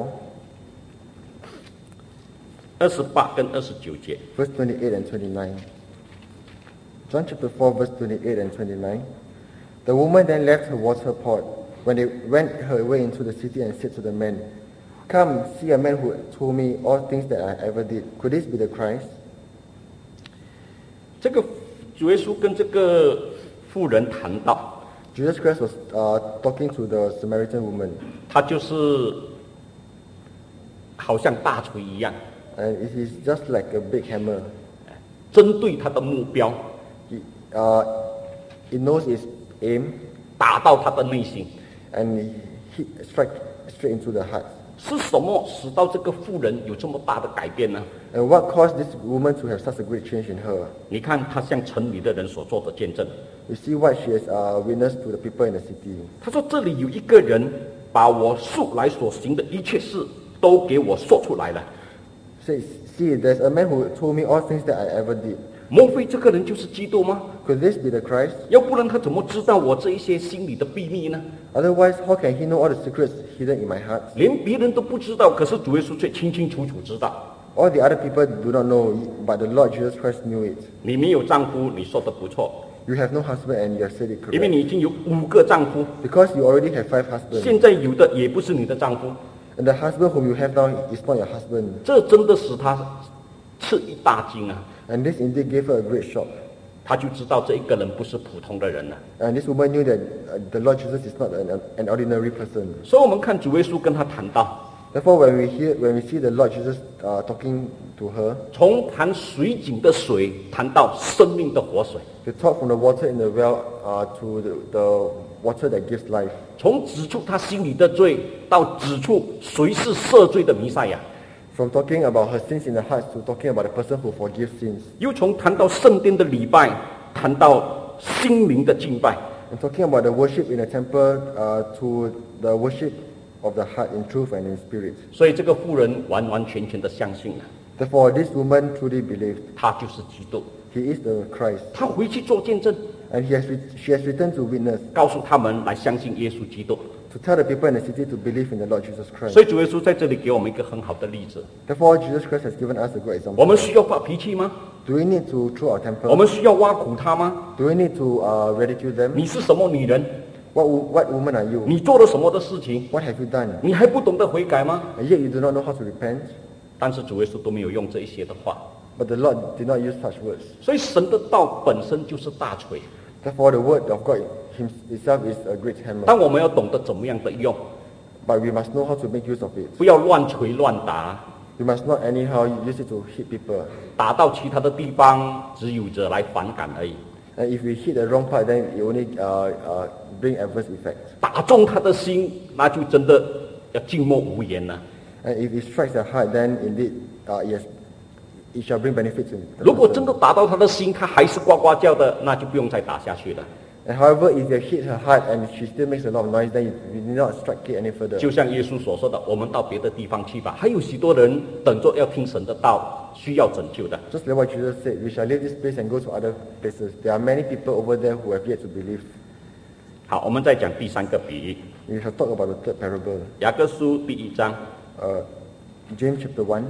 [SPEAKER 2] 二十八跟二十九节，
[SPEAKER 1] verse twenty-eight and twenty-nine. John chapter four, verse twenty-eight and twenty-nine. The woman then left her water pot when they went her way into the city and said to the men, Come, see a man who told me all things that I ever did. Could this be the Christ?
[SPEAKER 2] 这个主耶稣跟这个妇人谈到，
[SPEAKER 1] Jesus Christ was uh, talking to the Samaritan woman,
[SPEAKER 2] 他就是好像大锤一样，
[SPEAKER 1] and it is just like a big hammer.
[SPEAKER 2] 针对他的目标，
[SPEAKER 1] It, uh, it knows its aim,
[SPEAKER 2] 打到他的内心。
[SPEAKER 1] and it hit, strike straight into the heart.
[SPEAKER 2] 是什么使到这个妇人有这么大的改变呢？
[SPEAKER 1] And what caused this woman to have such a great change in her?
[SPEAKER 2] 你看他向城里的人所做的见证。
[SPEAKER 1] We see what she has uh, witnessed to the people in the city.
[SPEAKER 2] 他说：“这里有一个人把我素来所行的一切事都给我说出来了。
[SPEAKER 1] Says, see, there's a man who told me all things that I ever did.
[SPEAKER 2] 莫非这个人就是基督吗？
[SPEAKER 1] Could this be the Christ?
[SPEAKER 2] 要不然他怎么知道我这一些心里的秘密呢？
[SPEAKER 1] Otherwise, how can he know all the secrets hidden in my heart?
[SPEAKER 2] 连别人都不知道，可是主耶稣却清清楚楚知道。
[SPEAKER 1] All the other people do not know, but the Lord Jesus Christ knew it.
[SPEAKER 2] 你没有丈夫，你说的不错，
[SPEAKER 1] You have no husband and you have said it
[SPEAKER 2] 因为
[SPEAKER 1] correct.
[SPEAKER 2] 你已经有五个丈夫，
[SPEAKER 1] Because you already have five husbands.
[SPEAKER 2] 现在有的也不是你的丈夫，
[SPEAKER 1] And the husband whom you have now is not your husband.
[SPEAKER 2] 这真的使他吃一大惊啊！
[SPEAKER 1] And this indeed gave her a great shock.
[SPEAKER 2] 他就知道这一个人不是普通的人了。
[SPEAKER 1] And this woman knew that uh, the Lord Jesus is not an, an ordinary person.
[SPEAKER 2] 所以，我们看主耶稣跟他谈到，
[SPEAKER 1] Therefore, when we hear, when we see the Lord Jesus uh, talking to her,
[SPEAKER 2] 从谈水井的水谈到生命的活水，
[SPEAKER 1] he talked from the water in the well uh, to the, the water that gives life.
[SPEAKER 2] 从指出他心里的罪到指出谁是赦罪的弥赛亚，
[SPEAKER 1] From talking about her sins in the heart to talking about the person who forgives sins.
[SPEAKER 2] 又从谈到圣殿的礼拜，谈到心灵的敬拜。
[SPEAKER 1] I'm talking about the worship in the temple uh, to the worship of the heart in truth and in spirit.
[SPEAKER 2] 所以这个妇人完完全全的相信了，
[SPEAKER 1] Therefore, this woman truly believed
[SPEAKER 2] 他就是基督。
[SPEAKER 1] he is the Christ.
[SPEAKER 2] 他回去做见证，
[SPEAKER 1] And he has re- she has returned to witness,
[SPEAKER 2] 告诉他们来相信耶稣基督。
[SPEAKER 1] to tell the people in the city to believe in the Lord Jesus Christ.
[SPEAKER 2] 所以主耶稣在这里给我们一个很好的例子。
[SPEAKER 1] Therefore, Jesus Christ has given us a good
[SPEAKER 2] 我
[SPEAKER 1] example.
[SPEAKER 2] 们需要发脾气吗？
[SPEAKER 1] Do we need to throw our
[SPEAKER 2] 我
[SPEAKER 1] temper?
[SPEAKER 2] 们需要挖苦他吗？
[SPEAKER 1] Do we need to uh, ridicule them?
[SPEAKER 2] 你是什么女人？
[SPEAKER 1] What, wo- what woman are you?
[SPEAKER 2] 你做了什么的事情？
[SPEAKER 1] What have you done?
[SPEAKER 2] 你还不懂得悔改吗？
[SPEAKER 1] And yet you do not know how to repent?
[SPEAKER 2] 但是主耶稣都没有用这一些的话，
[SPEAKER 1] But the Lord did not use such words.
[SPEAKER 2] 所以神的道本身就是大锤，
[SPEAKER 1] Therefore, the word of God him- itself is a great hammer.
[SPEAKER 2] 但我们要懂得怎么样的用，
[SPEAKER 1] But we must know how to make use of it.
[SPEAKER 2] 不要乱锤乱打，
[SPEAKER 1] We must not anyhow use it to hit people.
[SPEAKER 2] 打到其他的地方只有着来反感而已。
[SPEAKER 1] And if we hit the wrong part, then it only uh, uh, bring adverse effects.
[SPEAKER 2] 打中他的心，那就真的要静默无言了。
[SPEAKER 1] And if it strikes the heart, then indeed, uh, yes, it shall bring benefit to the
[SPEAKER 2] 如果真
[SPEAKER 1] person.
[SPEAKER 2] 的打到他的心，他还是呱呱叫的，那就不用再打下去了。
[SPEAKER 1] And however, if you hit her heart and she still makes a lot of noise, then you, you need not strike it any further.
[SPEAKER 2] 就像耶稣所说的，我们到别的地方去吧。还有许多人等着要听神的道，需要拯救的。
[SPEAKER 1] Just like what Jesus said, we shall leave this place and go to other places. There are many people over there who have yet to believe.
[SPEAKER 2] 好，我们再讲第三个比喻，
[SPEAKER 1] We shall talk about the third parable.
[SPEAKER 2] 雅各书第一章，
[SPEAKER 1] Uh, James chapter one.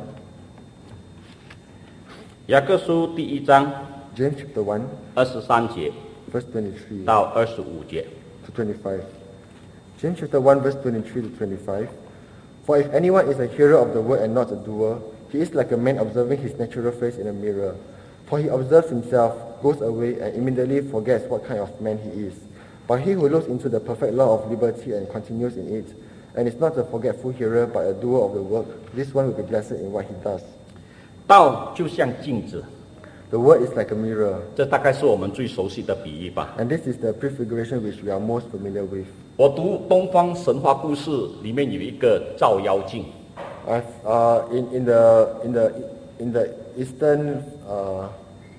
[SPEAKER 2] 雅各书第一章
[SPEAKER 1] James chapter one,
[SPEAKER 2] 二十三节
[SPEAKER 1] verse twenty-three
[SPEAKER 2] 到二十五节。
[SPEAKER 1] to twenty-five. James chapter one, verse twenty-three to twenty-five. For if anyone is a hearer of the word and not a doer, he is like a man observing his natural face in a mirror. For he observes himself, goes away, and immediately forgets what kind of man he is. But he who looks into the perfect law of liberty and continues in it, and is not a forgetful hearer but a doer of the work, this one will be blessed in what he does.
[SPEAKER 2] 道就像镜子，
[SPEAKER 1] The word is like a mirror,
[SPEAKER 2] 这大概是我们最熟悉的比喻吧。
[SPEAKER 1] and this is the prefiguration which we are most familiar with.
[SPEAKER 2] 我读东方神话故事里面有一个照妖镜，
[SPEAKER 1] I've, uh, in, in, the, in, the, in the Eastern uh,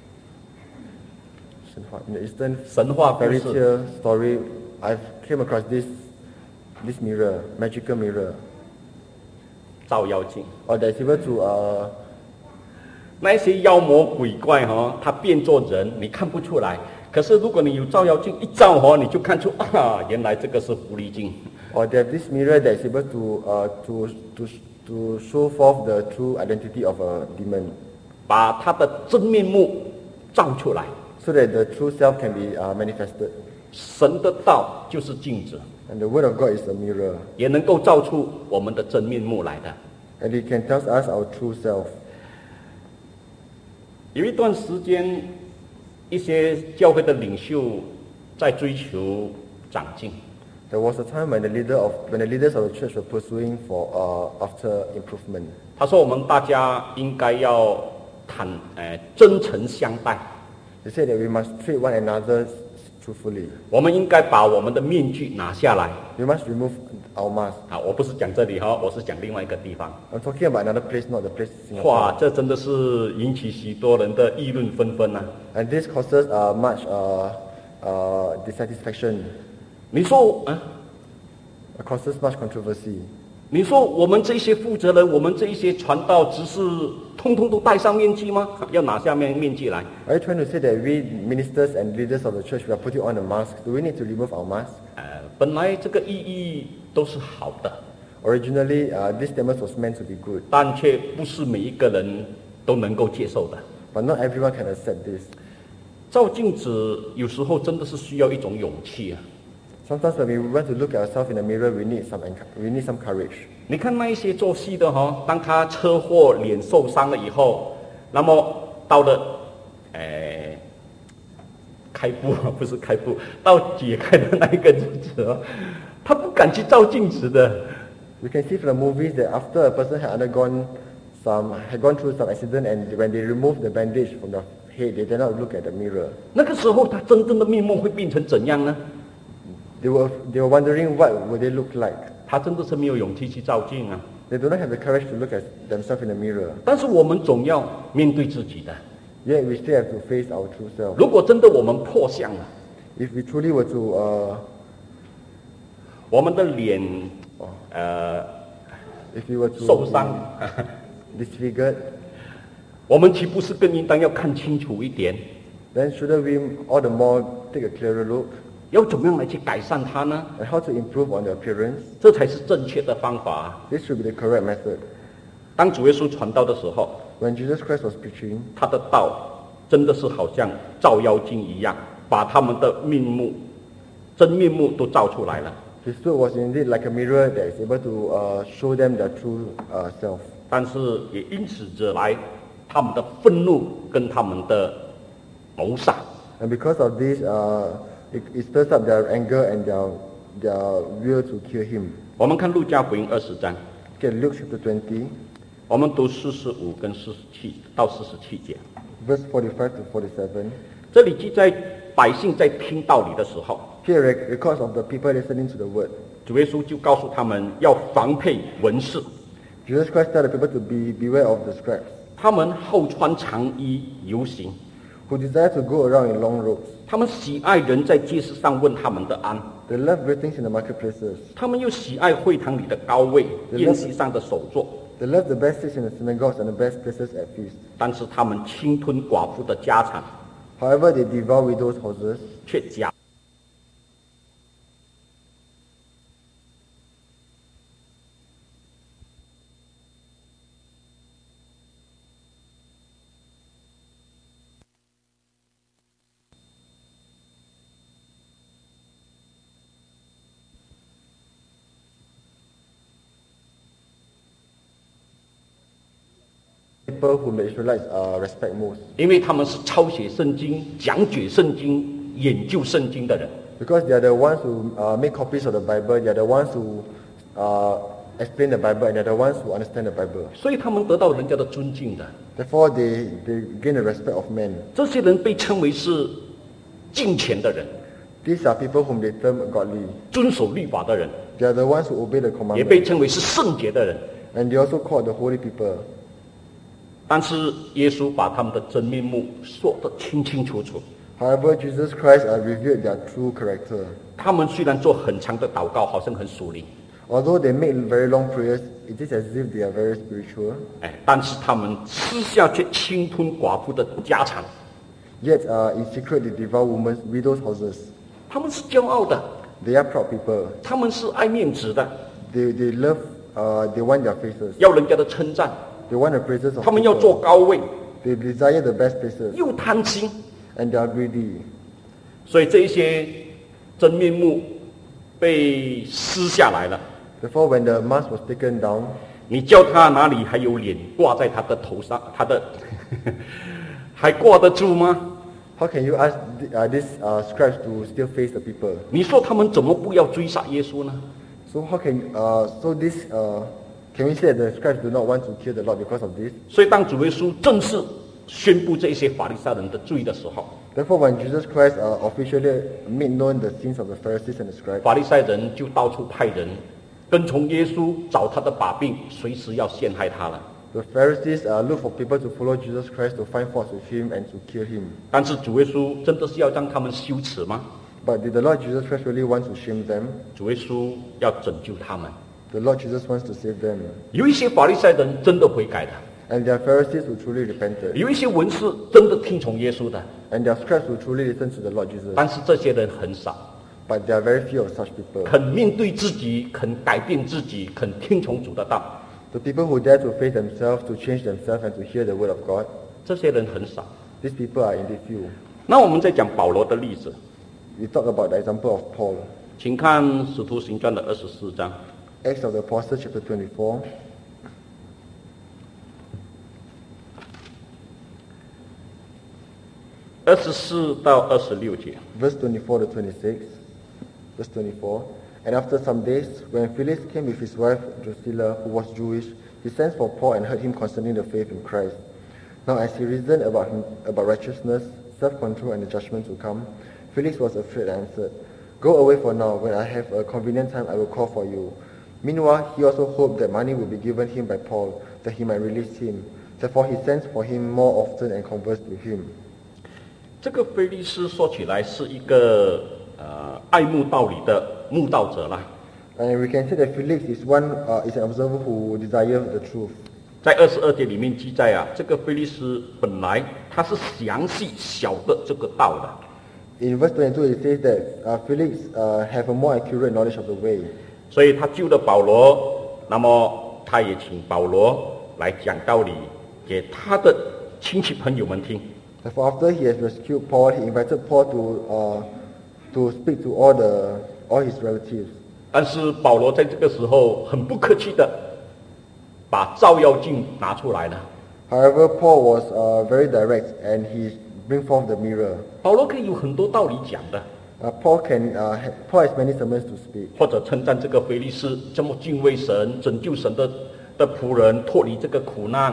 [SPEAKER 1] in the Eastern
[SPEAKER 2] 神话故
[SPEAKER 1] fairy
[SPEAKER 2] 事
[SPEAKER 1] tale story, I've came across this this mirror, magical mirror,
[SPEAKER 2] 照妖镜。
[SPEAKER 1] or that's able to uh,
[SPEAKER 2] 那些妖魔鬼怪哈、哦，他变作人，你看不出来。可是如果你有照妖镜一照哦，你就看出啊，原来这个是狐狸精。
[SPEAKER 1] or they have this mirror that's able to uh, to to to show forth the true identity of a demon,
[SPEAKER 2] 把他的真面目照出来。
[SPEAKER 1] so that the true self can be uh, manifested.
[SPEAKER 2] 神的道就是镜子，
[SPEAKER 1] And the word of God is a mirror,
[SPEAKER 2] 也能够照出我们的真面目来的。
[SPEAKER 1] and it can tell us our true self.
[SPEAKER 2] 有一段时间，一些教会的领袖在追求长进。
[SPEAKER 1] There was a time when the leader of when the leaders of the church were pursuing for uh, after improvement.
[SPEAKER 2] 他说：“我们大家应该要坦呃真诚相待，
[SPEAKER 1] They said that we must treat one another truthfully.
[SPEAKER 2] 我们应该把我们的面具拿下来。
[SPEAKER 1] We must remove our mask.
[SPEAKER 2] 啊，我不是讲这里哈，我是讲另外一个地方。
[SPEAKER 1] I'm talking about another place, not the place in
[SPEAKER 2] 哇
[SPEAKER 1] Singapore.
[SPEAKER 2] 这真的是引起许多人的议论纷纷呐。
[SPEAKER 1] And this causes uh, much uh, uh, dissatisfaction.
[SPEAKER 2] 你说啊，
[SPEAKER 1] It causes much controversy.
[SPEAKER 2] 你说我们这些负责人，我们这一些传道执事，通通都戴上面具吗？要拿下面面具来。
[SPEAKER 1] Are you trying to say that we ministers and leaders of the church we are putting on a mask? Do we need to remove our mask?
[SPEAKER 2] 呃，本来这个意义都是好的，
[SPEAKER 1] Originally, uh, this statement was meant to be good,
[SPEAKER 2] 但却不是每一个人都能够接受的。
[SPEAKER 1] but not everyone can accept this.
[SPEAKER 2] 照镜子有时候真的是需要一种勇气啊！
[SPEAKER 1] Sometimes when we want to look at ourselves in the mirror, we need some enc- we need some courage.
[SPEAKER 2] 你看那一些做戏的哈、当他车祸脸受伤了以后，那么到了，呃，开埠不是开埠，到解开的那一个日子哦，他不敢去照镜子的。
[SPEAKER 1] We can see from the movies that after a person had undergone some had gone through some accident, and when they remove the bandage from the head, they did not look at the mirror.
[SPEAKER 2] 那个时候他真正的面目会变成怎样呢？
[SPEAKER 1] They were they were wondering what would they look like.
[SPEAKER 2] 他真的是没有勇气去照镜啊！
[SPEAKER 1] They do not have the courage to look at themselves in the mirror.
[SPEAKER 2] 但是我们总要面对自己的。
[SPEAKER 1] Yet we still have to face our true self.
[SPEAKER 2] 如果真的我们破相了，
[SPEAKER 1] If we truly were to, uh,
[SPEAKER 2] 我们的脸，呃，
[SPEAKER 1] if we were to
[SPEAKER 2] 受伤，
[SPEAKER 1] be disfigured,
[SPEAKER 2] 我们岂不是更应当要看清楚一点？
[SPEAKER 1] then shouldn't we all the more take a clearer look
[SPEAKER 2] 要怎么样来去改善它呢？
[SPEAKER 1] and how to improve on the appearance?
[SPEAKER 2] 这才是正确的方法。
[SPEAKER 1] This should be the correct method.
[SPEAKER 2] 当主耶稣传道的时候，
[SPEAKER 1] When Jesus Christ was preaching,
[SPEAKER 2] 他的道真的是好像照妖镜一样，把他们的面目、真面目都照出来了。
[SPEAKER 1] his word was indeed like a mirror that is able to uh, show them their true uh, self.
[SPEAKER 2] 但是也因此惹来他们的愤怒跟他们的谋杀。
[SPEAKER 1] And because of this, uh, it, it stirs up their anger and their, their will to kill him.
[SPEAKER 2] 我们看路加福音二十章，
[SPEAKER 1] Okay, Luke chapter twenty,
[SPEAKER 2] 我们读四十五跟四十七到四十七节。
[SPEAKER 1] verse forty-five to forty-seven.
[SPEAKER 2] 这里记载百姓在听道理的时候，
[SPEAKER 1] Here rec- records of the people listening to the word.
[SPEAKER 2] 主耶稣就告诉他们要防备文士，
[SPEAKER 1] Jesus Christ told the people to be beware of the scribes,
[SPEAKER 2] 他们好穿长衣游行，
[SPEAKER 1] who desire to go around in long robes.
[SPEAKER 2] 他们喜爱人在街市上问他们的安，
[SPEAKER 1] They love greetings in the marketplaces.
[SPEAKER 2] 他们又喜爱会堂里的高位、宴席上的首座，
[SPEAKER 1] They love the best seats in the synagogues and the best places at feasts.
[SPEAKER 2] 但是他们侵吞寡妇的家产，
[SPEAKER 1] However, they devour widows' houses,
[SPEAKER 2] 却假。
[SPEAKER 1] people whom the Israelites uh, respect most.
[SPEAKER 2] 因为他们是抄写圣经、讲解圣经、研究圣经的人，
[SPEAKER 1] Because they are the ones who uh, make copies of the Bible, they are the ones who uh, explain the Bible, and they are the ones who understand the Bible.
[SPEAKER 2] 所以他们得到人家的尊敬的。
[SPEAKER 1] Therefore, they, they gain the respect of men.
[SPEAKER 2] 这些人被称为是敬虔的人，
[SPEAKER 1] These are people whom they term godly.
[SPEAKER 2] 遵守律法的人，
[SPEAKER 1] They are the ones who obey the
[SPEAKER 2] 也被
[SPEAKER 1] commandments.
[SPEAKER 2] 称为是圣洁的人。
[SPEAKER 1] And they also called the holy people.
[SPEAKER 2] 但是耶稣把他们的真面目说得清清楚楚。
[SPEAKER 1] However, Jesus Christ uh, revealed their true character.
[SPEAKER 2] 他们虽然做很长的祷告，好像很属灵，
[SPEAKER 1] Although they make very long prayers, it is as if they are very spiritual.
[SPEAKER 2] 哎，但是他们私下却侵吞寡妇的家产，
[SPEAKER 1] Yet, uh, in secret, they devour women's widows' houses.
[SPEAKER 2] 他们是骄傲的，
[SPEAKER 1] They are proud people.
[SPEAKER 2] 他们是爱面子的，
[SPEAKER 1] They, they love, uh, they want their faces.
[SPEAKER 2] 要人家的称赞，
[SPEAKER 1] They want the praises of
[SPEAKER 2] 他们要做
[SPEAKER 1] people.
[SPEAKER 2] 高位，
[SPEAKER 1] They desire the best places.
[SPEAKER 2] 又贪心，
[SPEAKER 1] And they are greedy.
[SPEAKER 2] 所以这一些真面目被撕下来了。
[SPEAKER 1] Therefore, when the mask was taken down,
[SPEAKER 2] 你叫他哪里还有脸挂在他的头上？他的还挂得住吗？
[SPEAKER 1] how can you ask th- uh, these uh, scribes to still face the people?
[SPEAKER 2] 你说他们怎么不要追杀耶稣呢？
[SPEAKER 1] So how can uh, so this uh, can we say that the scribes do not want to kill the Lord because of this?
[SPEAKER 2] 所以当主耶稣正式宣布这些法利赛人的罪的时候，
[SPEAKER 1] Therefore, when Jesus Christ uh, officially made known the sins of the Pharisees and the scribes,
[SPEAKER 2] 法利赛人就到处派人跟从耶稣，找他的把柄，随时要陷害他了。
[SPEAKER 1] the Pharisees uh, looked for people to follow Jesus Christ to find fault with him and to kill him.
[SPEAKER 2] 但是主耶稣真的是要让他们羞耻吗？
[SPEAKER 1] But did the Lord Jesus Christ really want to shame them?
[SPEAKER 2] 主耶稣要拯救他们。
[SPEAKER 1] The Lord Jesus wants to save them.
[SPEAKER 2] 有一些法利赛人真的悔改的，
[SPEAKER 1] And there are Pharisees who truly repented.
[SPEAKER 2] 有一些文士真的听从耶稣的，
[SPEAKER 1] And there are scribes who truly listen to the Lord Jesus.
[SPEAKER 2] 但是这些人很少，
[SPEAKER 1] But there are very few of such people.
[SPEAKER 2] 肯面对自己，肯改变自己，肯听从主的道，
[SPEAKER 1] The people who dare to face themselves, to change themselves, and to hear the word of God,
[SPEAKER 2] 这些人很少。
[SPEAKER 1] these people are indeed few.
[SPEAKER 2] 那我们再讲保罗的例子，
[SPEAKER 1] We talk about the example of Paul.
[SPEAKER 2] 请看《使徒行传》的二十四章。
[SPEAKER 1] Acts of the Apostles, chapter twenty-four,
[SPEAKER 2] 二十四到二十六节，
[SPEAKER 1] verse twenty-four to twenty-six. Verse twenty-four. And after some days, when Felix came with his wife Drusilla, who was Jewish, he sent for Paul and heard him concerning the faith in Christ. Now as he reasoned about him, about righteousness, self-control, and the judgment to come, Felix was afraid and answered, Go away for now. When I have a convenient time, I will call for you. Meanwhile, he also hoped that money would be given him by Paul, that he might release him. Therefore he sent for him more often and conversed with him.
[SPEAKER 2] 这个菲利斯说起来是一个呃爱慕道理的慕道者啦。
[SPEAKER 1] And we can say that Felix is one uh, is an observer who desires the truth.
[SPEAKER 2] 在二十二节里面记载啊，这个菲利斯本来他是详细晓得这个道的。
[SPEAKER 1] In verse twenty-two, it says that uh, Felix uh, have a more accurate knowledge of the way.
[SPEAKER 2] 所以他救了保罗，那么他也请保罗来讲道理给他的亲戚朋友们听。
[SPEAKER 1] Therefore, after he has rescued Paul, he invited Paul to uh, to speak to all the all his relatives.
[SPEAKER 2] 但是保罗在这个时候很不客气的把照妖镜拿出来了。
[SPEAKER 1] However, Paul was uh, very direct, and he bring forth the mirror.
[SPEAKER 2] 保罗可以有很多道理讲的，
[SPEAKER 1] Uh, Paul can uh, ha- Paul has many sermons to speak.
[SPEAKER 2] 或者称赞这个腓力斯这么敬畏神、拯救神的的仆人，脱离这个苦难。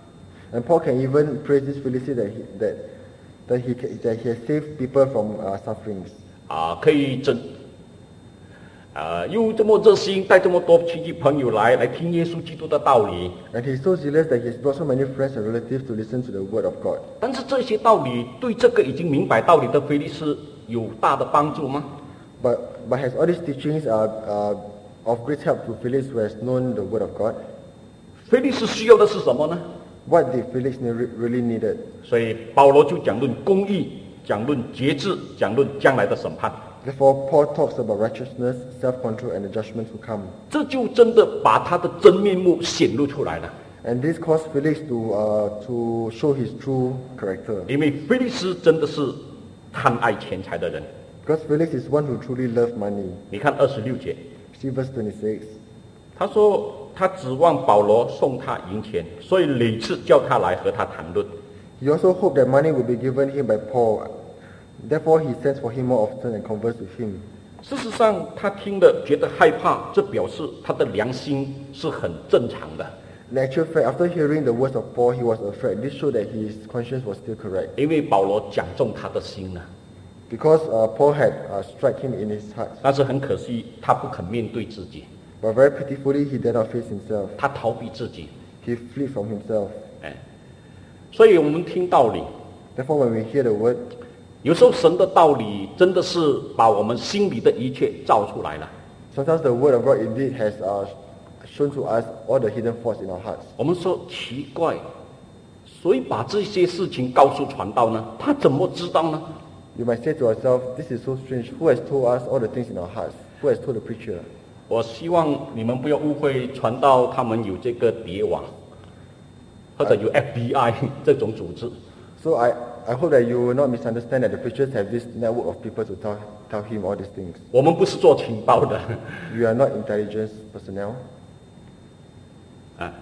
[SPEAKER 1] And Paul can even praise this Felix that he, that that he ca- that he has saved people from uh, sufferings.
[SPEAKER 2] 啊，可以整，啊，又这么热心，带这么多亲戚朋友来来听耶稣基督的道理。
[SPEAKER 1] And he's so zealous that he has brought so many friends and relatives to listen to the word of God.
[SPEAKER 2] 但是这些道理对这个已经明白道理的腓力斯有大的帮助吗？
[SPEAKER 1] But but has all these teachings are uh, of great help to Felix who has known the word of God?
[SPEAKER 2] 腓力斯需要的是什么呢？
[SPEAKER 1] What did Felix ne- re- really needed?
[SPEAKER 2] 所以保罗就讲论公义，讲论节制，讲论将来的审判。
[SPEAKER 1] Therefore, Paul talks about righteousness, self-control, and the judgment to come.
[SPEAKER 2] 这就真的把他的真面目显露出来了。
[SPEAKER 1] And this caused Felix to uh, to show his true character.
[SPEAKER 2] 因为菲利斯真的是贪爱钱财的人。
[SPEAKER 1] Because Felix is one who truly loved money.
[SPEAKER 2] 你看二十六节，
[SPEAKER 1] See verse twenty-six.
[SPEAKER 2] 他说他指望保罗送他银钱，所以屡次叫他来和他谈论。
[SPEAKER 1] He also hoped that money would be given him by Paul. Therefore, he sends for him more often and converses with him.
[SPEAKER 2] 事实上，他听了觉得害怕，这表示他的良心是很正常的。
[SPEAKER 1] In actual fact, after hearing the words of Paul, he was afraid. This showed that his conscience was still correct.
[SPEAKER 2] 因为保罗讲中他的心了。
[SPEAKER 1] Because uh, Paul had uh, struck him in his heart.
[SPEAKER 2] 但是很可惜，他不肯面对自己，
[SPEAKER 1] But very pitifully, he did not face himself.
[SPEAKER 2] 他逃避自己。
[SPEAKER 1] He fled from himself.
[SPEAKER 2] 哎，所以我们听道理，
[SPEAKER 1] Therefore, when we hear the word,
[SPEAKER 2] 有时候神的道理真的是把我们心里的一切照出来了。
[SPEAKER 1] sometimes the word of God indeed has uh, shown to us all the hidden faults in our hearts.
[SPEAKER 2] 我们说奇怪，所以把这些事情告诉传道呢？他怎么知道呢？
[SPEAKER 1] You might say to yourself, this is so strange. Who has told us all the things in our hearts? Who has told the preacher?
[SPEAKER 2] 我希望你们不要误会传道，他们有这个谍网，或者有 F B I 这种组织。
[SPEAKER 1] So I, I hope that you will not misunderstand that the preachers have this network of people to tell, tell him all these things.
[SPEAKER 2] 我们不是做情报的，
[SPEAKER 1] We are not intelligence personnel.
[SPEAKER 2] 啊，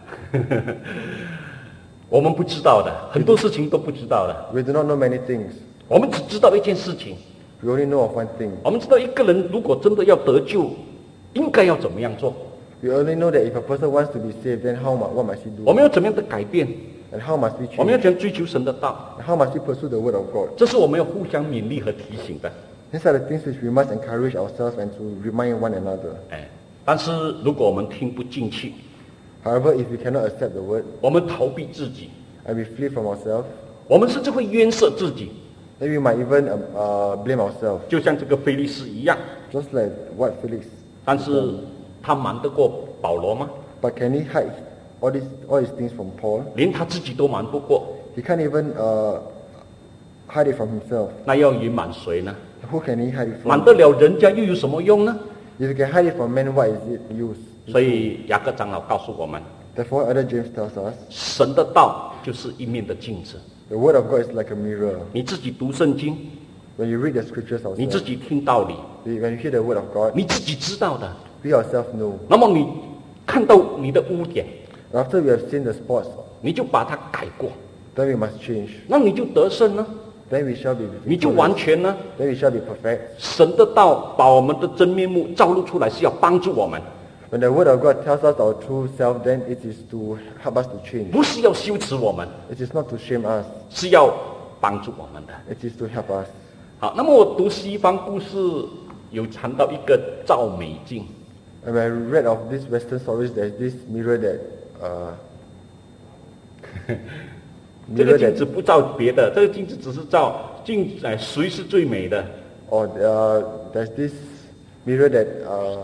[SPEAKER 2] 我们不知道的，很多事情都不知道的。
[SPEAKER 1] We do not know many things.
[SPEAKER 2] 我们只知道一件事情，
[SPEAKER 1] We only know of one thing.
[SPEAKER 2] 我们知道一个人如果真的要得救，应该要怎么样做？
[SPEAKER 1] We only know that if a person wants to be saved, then how mu- what must he
[SPEAKER 2] 我
[SPEAKER 1] do?
[SPEAKER 2] 们要怎么样的改变？
[SPEAKER 1] And how must we
[SPEAKER 2] 我们要
[SPEAKER 1] change?
[SPEAKER 2] 怎样追求神的道？
[SPEAKER 1] And how must we pursue the word of God?
[SPEAKER 2] 这是我们要互相勉励和提醒的。
[SPEAKER 1] These are the things which we must encourage ourselves and to remind one another.
[SPEAKER 2] 哎，但是如果我们听不进去，
[SPEAKER 1] However, if we cannot accept the word
[SPEAKER 2] 我们逃避自己，
[SPEAKER 1] and we flee from ourselves,
[SPEAKER 2] 我们甚至会冤赦自己，
[SPEAKER 1] then we might even um, uh, blame ourselves,
[SPEAKER 2] 就像这个菲利斯一样。
[SPEAKER 1] just like what Felix.
[SPEAKER 2] 但是他瞒得过保罗吗？
[SPEAKER 1] But can he hide all these all these things from Paul?
[SPEAKER 2] 连他自己都瞒不过，
[SPEAKER 1] He can't even uh, hide it from himself.
[SPEAKER 2] 那要隐瞒谁呢？
[SPEAKER 1] Who can he hide it
[SPEAKER 2] 瞒
[SPEAKER 1] from?
[SPEAKER 2] 得了人家又有什么用呢？
[SPEAKER 1] If you can hide it from men, what is it use?
[SPEAKER 2] 所以雅各长老告诉我们，
[SPEAKER 1] Therefore, Elder James tells us,
[SPEAKER 2] 神的道就是一面的镜子。
[SPEAKER 1] the word of God is like a mirror.
[SPEAKER 2] 你自己读圣经，
[SPEAKER 1] When you read the scriptures
[SPEAKER 2] 你自
[SPEAKER 1] ourselves,
[SPEAKER 2] 己听道理，
[SPEAKER 1] when you hear the word of God,
[SPEAKER 2] 你自己知道的。
[SPEAKER 1] we ourselves know.
[SPEAKER 2] 那么你看到你的污点，
[SPEAKER 1] After we have seen the spots,
[SPEAKER 2] 你就把它改过，
[SPEAKER 1] then we must change.
[SPEAKER 2] 那你就得胜了，
[SPEAKER 1] Then we shall be
[SPEAKER 2] 你就完
[SPEAKER 1] victorious.
[SPEAKER 2] 全了。
[SPEAKER 1] Then we shall be perfect.
[SPEAKER 2] 神的道把我们的真面目照露出来，是要帮助我们，
[SPEAKER 1] When the word of God tells us our true self, then it is to help us to change.
[SPEAKER 2] 不是要羞耻我们，
[SPEAKER 1] It is not to shame us.
[SPEAKER 2] 是要帮助我们的。
[SPEAKER 1] It is to help us.
[SPEAKER 2] 好，那么我读西方故事有谈到一个照美镜，
[SPEAKER 1] And when I read of these Western stories, there's this mirror that, uh,
[SPEAKER 2] 这个
[SPEAKER 1] mirror
[SPEAKER 2] 镜
[SPEAKER 1] that,
[SPEAKER 2] 子不照别的，这个镜子只是照镜哎谁是最美的？
[SPEAKER 1] Or uh, there's this mirror that uh,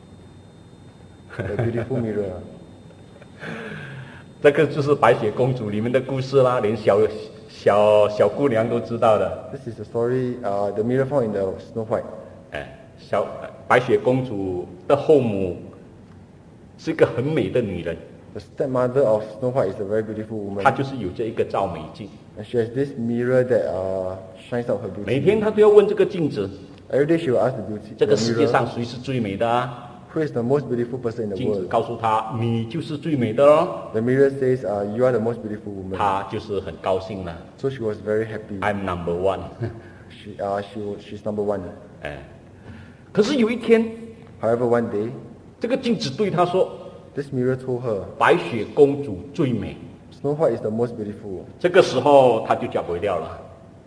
[SPEAKER 1] the beautiful mirror.
[SPEAKER 2] 这个就是白雪公主里面的故事啦，连小小小姑娘都知道的。
[SPEAKER 1] This is the story, uh, the mirror found in the Snow White.
[SPEAKER 2] 哎，小白雪公主的后母是一个很美的女人，
[SPEAKER 1] The stepmother of Snow White is a very beautiful woman.
[SPEAKER 2] 她就是有这一个照美镜，
[SPEAKER 1] And she has this mirror that uh, shines out her
[SPEAKER 2] 每
[SPEAKER 1] beauty.
[SPEAKER 2] 天她都要问这个镜子，
[SPEAKER 1] Every day she will ask the beauty,
[SPEAKER 2] 这
[SPEAKER 1] the
[SPEAKER 2] 个世界
[SPEAKER 1] mirror,
[SPEAKER 2] 上谁是最美的啊？
[SPEAKER 1] who is the most beautiful person in the
[SPEAKER 2] 镜子
[SPEAKER 1] world.
[SPEAKER 2] 告诉她，你就是最美的哦，
[SPEAKER 1] The mirror says, uh, you are the most beautiful woman.
[SPEAKER 2] 她就是很高兴了。
[SPEAKER 1] So she was very happy.
[SPEAKER 2] I'm number one 。
[SPEAKER 1] She, uh, she, was- she's number one.
[SPEAKER 2] 哎，可是有一天，
[SPEAKER 1] However, one day,
[SPEAKER 2] 这个镜子对她说，
[SPEAKER 1] this mirror told her,
[SPEAKER 2] 白雪公主最美。
[SPEAKER 1] Snow White is the most beautiful.
[SPEAKER 2] 这个时候她就假不掉了。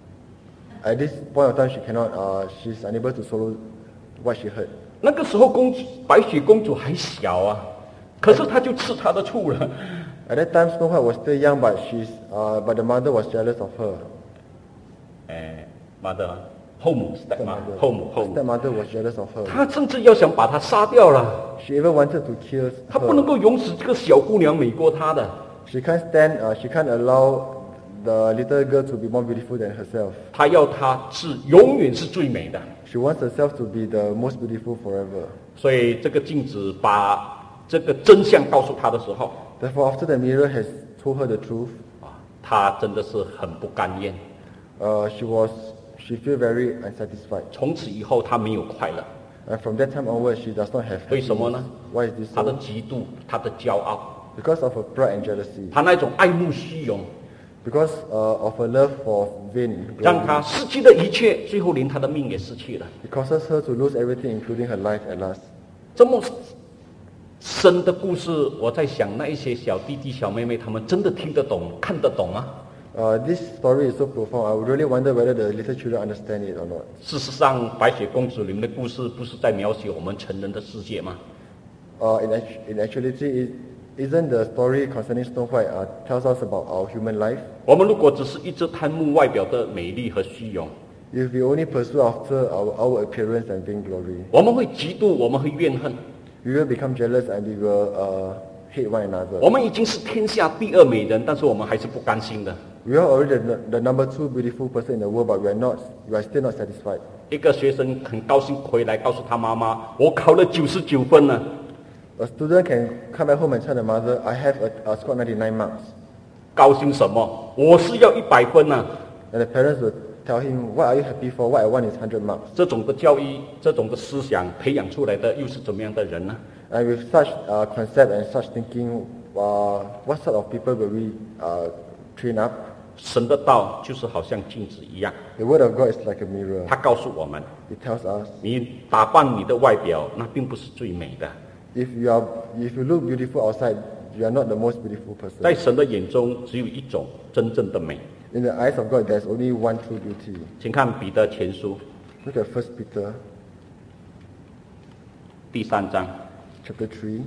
[SPEAKER 1] At this point of time, she cannot, uh, she's unable to swallow what she heard.
[SPEAKER 2] 那个时候公主白雪公主还小啊，可是她就吃她的醋了。
[SPEAKER 1] At that time, Snow White was still young, but she's, uh, but the mother was jealous of her.
[SPEAKER 2] 哎，妈的，后母 step 妈
[SPEAKER 1] Stepmother.
[SPEAKER 2] 后母后母，
[SPEAKER 1] Stepmother was jealous of her.
[SPEAKER 2] 她甚至要想把她杀掉了。
[SPEAKER 1] She even wanted to kill
[SPEAKER 2] 她不能
[SPEAKER 1] her.
[SPEAKER 2] 够容许这个小姑娘美过她的，
[SPEAKER 1] She can't stand, uh, she can't allow the little girl to be more beautiful than herself.
[SPEAKER 2] 她要她是永远是最美的。
[SPEAKER 1] She wants herself to be the most beautiful forever.
[SPEAKER 2] 所以这个镜子把这个真相告诉她的时候，
[SPEAKER 1] Therefore, after the mirror has told her the truth,
[SPEAKER 2] 啊，她真的是很不甘愿。
[SPEAKER 1] uh, she was, she feel very unsatisfied.
[SPEAKER 2] 从此以后，她没有快乐。
[SPEAKER 1] And from that time onwards, she does not have
[SPEAKER 2] 为什么呢？
[SPEAKER 1] happiness. Why is this
[SPEAKER 2] 她的
[SPEAKER 1] so?
[SPEAKER 2] 嫉妒，她的骄傲，
[SPEAKER 1] Because of her pride and jealousy.
[SPEAKER 2] 她那种爱慕虚荣，
[SPEAKER 1] Because uh, of her love for vain
[SPEAKER 2] 让她
[SPEAKER 1] glory.
[SPEAKER 2] 失去了一切，最后连她的命也失去了。
[SPEAKER 1] It causes her to lose everything, including her life at last.
[SPEAKER 2] 这么深的故事，我在想，那一些小弟弟、小妹妹，他们真的听得懂、看得懂吗？
[SPEAKER 1] Uh, this story is so profound. I would really wonder whether the little children understand it or not.
[SPEAKER 2] 事实上，白雪公主里面的故事不是在描写我们成人的世界吗？
[SPEAKER 1] Uh, in, act- in actuality, it, isn't the story concerning Snow White uh, tells us about our human life?
[SPEAKER 2] 我们如果只是一直贪慕外表的美丽和虚荣，
[SPEAKER 1] If we only pursue after our, our appearance and vainglory,
[SPEAKER 2] 我们会嫉妒，我们会怨恨，
[SPEAKER 1] we will become jealous and we will uh, hate one another.
[SPEAKER 2] 我们已经是天下第二美人，但是我们还是不甘心的。
[SPEAKER 1] We are already the, the number two beautiful person in the world, but we are not. We are still not satisfied.
[SPEAKER 2] 一个学生很高兴回来，告诉他妈妈：“我考了九十九分了。
[SPEAKER 1] A student can come back home and tell the mother, "I have a, a scored ninety-nine marks," ”
[SPEAKER 2] 高兴什么？我是要一百分呢、
[SPEAKER 1] and the parents will tell him, "What are you happy for? What I want is hundred marks."
[SPEAKER 2] 这种的教育，这种的思想培养出来的又是怎么样的人呢？
[SPEAKER 1] And with such uh, concept and such thinking, uh, what sort of people will we uh, train up?
[SPEAKER 2] 神的道就是好像镜子一样，
[SPEAKER 1] The word of God is like a mirror.
[SPEAKER 2] 它告诉我们：
[SPEAKER 1] It tells us
[SPEAKER 2] 你打扮你的外表，那并不是最美的。
[SPEAKER 1] if you are, if you look beautiful outside, you are not the most beautiful
[SPEAKER 2] 在
[SPEAKER 1] person.
[SPEAKER 2] 神的眼中，只有一种真正的美。
[SPEAKER 1] In the eyes of God, there's only one true beauty.
[SPEAKER 2] 请看彼得前书
[SPEAKER 1] Look at First Peter
[SPEAKER 2] 第三章
[SPEAKER 1] chapter three,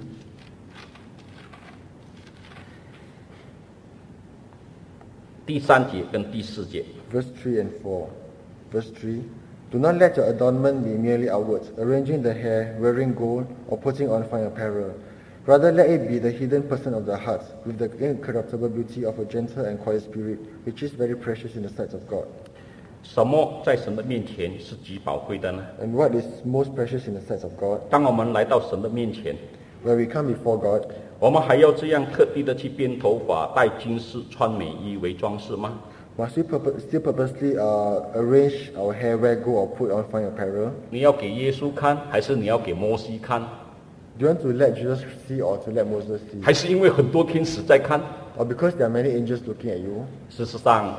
[SPEAKER 2] 第三节跟第四节。
[SPEAKER 1] verse three and four. Verse three. Do not let your adornment be merely outward, arranging the hair, wearing gold, or putting on fine apparel. Rather, let it be the hidden person of the heart, with the incorruptible beauty of a gentle and quiet spirit, which is very precious in the sight of God.
[SPEAKER 2] 什么在神的面前是极宝贵的呢？
[SPEAKER 1] And what is most precious in the sight of God?
[SPEAKER 2] 当我们来到神的面前，
[SPEAKER 1] When we come before God,
[SPEAKER 2] 我们还要这样特地的去编头发、戴金饰、穿美衣为装饰吗？
[SPEAKER 1] must we purpo- still purposely uh, arrange our hair, wear gold, or put on fine apparel?
[SPEAKER 2] 你要给耶稣看，还是你要给摩西看？
[SPEAKER 1] Do you want to let Jesus see or to let Moses see?
[SPEAKER 2] 还是因为很多天使在看？
[SPEAKER 1] Or because there are many angels looking at you?
[SPEAKER 2] 事实上，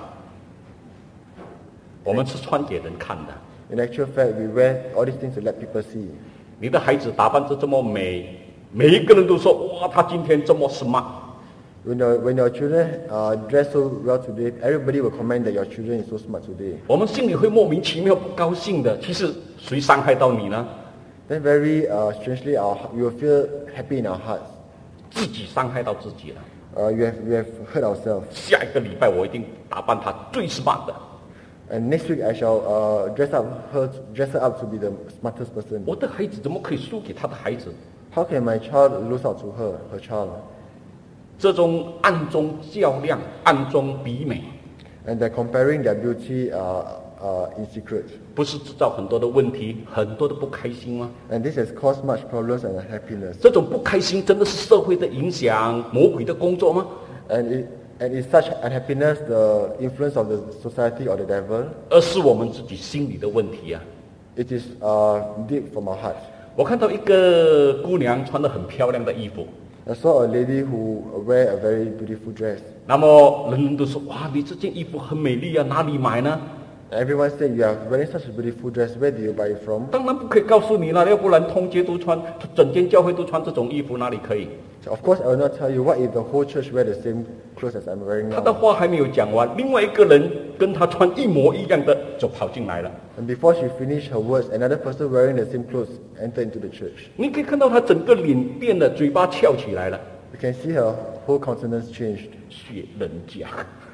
[SPEAKER 2] 我们是穿给人看的。
[SPEAKER 1] In actual fact, we wear all these things to let people see.
[SPEAKER 2] 你的孩子打扮得这么美，每一个人都说：“哇，他今天这么 smart。”
[SPEAKER 1] When your, when your children uh, dress so well today, everybody will comment that your children is so smart today.
[SPEAKER 2] 我们心里会莫名其妙不高兴的。其实谁伤害到你呢？
[SPEAKER 1] Then very uh, strangely, our, we will feel happy in our hearts.
[SPEAKER 2] 自己伤害到自己了。
[SPEAKER 1] Uh, we, have, we have hurt ourselves.
[SPEAKER 2] 下一个礼拜我一定打扮他最 smart 的。
[SPEAKER 1] And next week I shall uh, dress up her, dress her up to be the smartest person.
[SPEAKER 2] 我的孩子怎么可以输给他的孩子？
[SPEAKER 1] How can my child lose out to her, her child?
[SPEAKER 2] 这种暗中较量、暗中比美，
[SPEAKER 1] And they're comparing their beauty uh, uh, in secret.
[SPEAKER 2] 不是制造很多的问题、很多的不开心吗？
[SPEAKER 1] And this has caused much problems and unhappiness.
[SPEAKER 2] 这种不开心真的是社会的影响、魔鬼的工作吗？
[SPEAKER 1] And, it, and is such unhappiness the influence of the society or the devil?
[SPEAKER 2] 而是我们自己心里的问题啊！
[SPEAKER 1] It is uh, deep from our heart.
[SPEAKER 2] 我看到一个姑娘穿得很漂亮的衣服，
[SPEAKER 1] I saw a lady who wear a very beautiful dress.
[SPEAKER 2] 那么人人都说：“哇，你这件衣服很美丽啊，哪里买呢？”
[SPEAKER 1] Everyone said, you are wearing such a beautiful dress. Where do you buy it from?
[SPEAKER 2] 当然不可以告诉你了，要不然通街都穿，整间教会都穿这种衣服，哪里可以？
[SPEAKER 1] So of course, I will not tell you what if the whole church wear the same clothes as I'm wearing
[SPEAKER 2] 他的
[SPEAKER 1] now.
[SPEAKER 2] 话还没有讲完，另外一个人跟他穿一模一样的就跑进来了。
[SPEAKER 1] And before she finished her words, another person wearing the same clothes entered into the church.
[SPEAKER 2] 你可以看到他整个脸变了，嘴巴翘起来了，
[SPEAKER 1] You can see her whole countenance changed.
[SPEAKER 2] 学人家。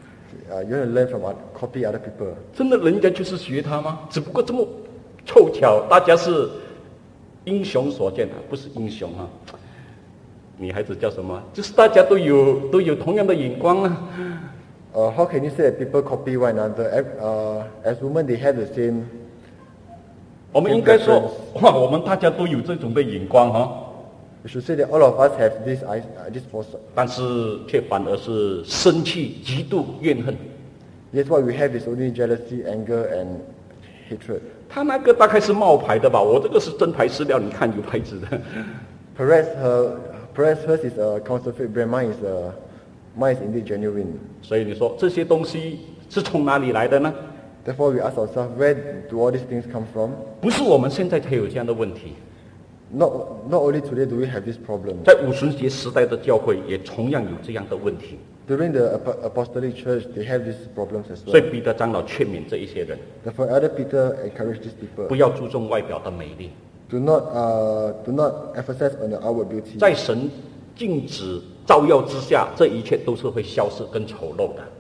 [SPEAKER 1] Uh, you want to learn from oth- copy other people.
[SPEAKER 2] 真的，人家就是学他吗？只不过这么凑巧，大家是英雄所见啊，不是英雄啊。女孩子叫什么？就是大家都有都有同样的眼光啊。
[SPEAKER 1] Uh, how can you say that people copy one another? Ev- Uh, as women, they have the same.
[SPEAKER 2] 我们应该说，哇，我们大家都有这种的眼光哈、
[SPEAKER 1] We should say that all of us have this eyes, uh, this foresight.
[SPEAKER 2] 但是却反而是生气、嫉妒、怨恨。
[SPEAKER 1] Yet what we have is only jealousy, anger, and hatred.
[SPEAKER 2] 他那个大概是冒牌的吧？我这个是真材实料，你看有牌子的。
[SPEAKER 1] Perhaps her, perhaps hers is a counterfeit brand. Mine is a, mine is indeed genuine.
[SPEAKER 2] 所以你说这些东西是从哪里来的呢？
[SPEAKER 1] Therefore, we ask ourselves, where do all these things come from?
[SPEAKER 2] 不是我们现在才有这样的问题，
[SPEAKER 1] Not, not only today do we have this problem.
[SPEAKER 2] 在五旬节时代的教会也同样有这样的问题。
[SPEAKER 1] During the apo- apostolic church, they have these problems as
[SPEAKER 2] 所以
[SPEAKER 1] well.
[SPEAKER 2] 彼得长老劝勉这一些人，
[SPEAKER 1] Therefore, Elder Peter encouraged these
[SPEAKER 2] 不
[SPEAKER 1] people
[SPEAKER 2] 要注重外表的美丽，
[SPEAKER 1] do not, uh, do not emphasize on the outward beauty.
[SPEAKER 2] 在神禁止照耀之下，这一切都是会消失跟丑陋的。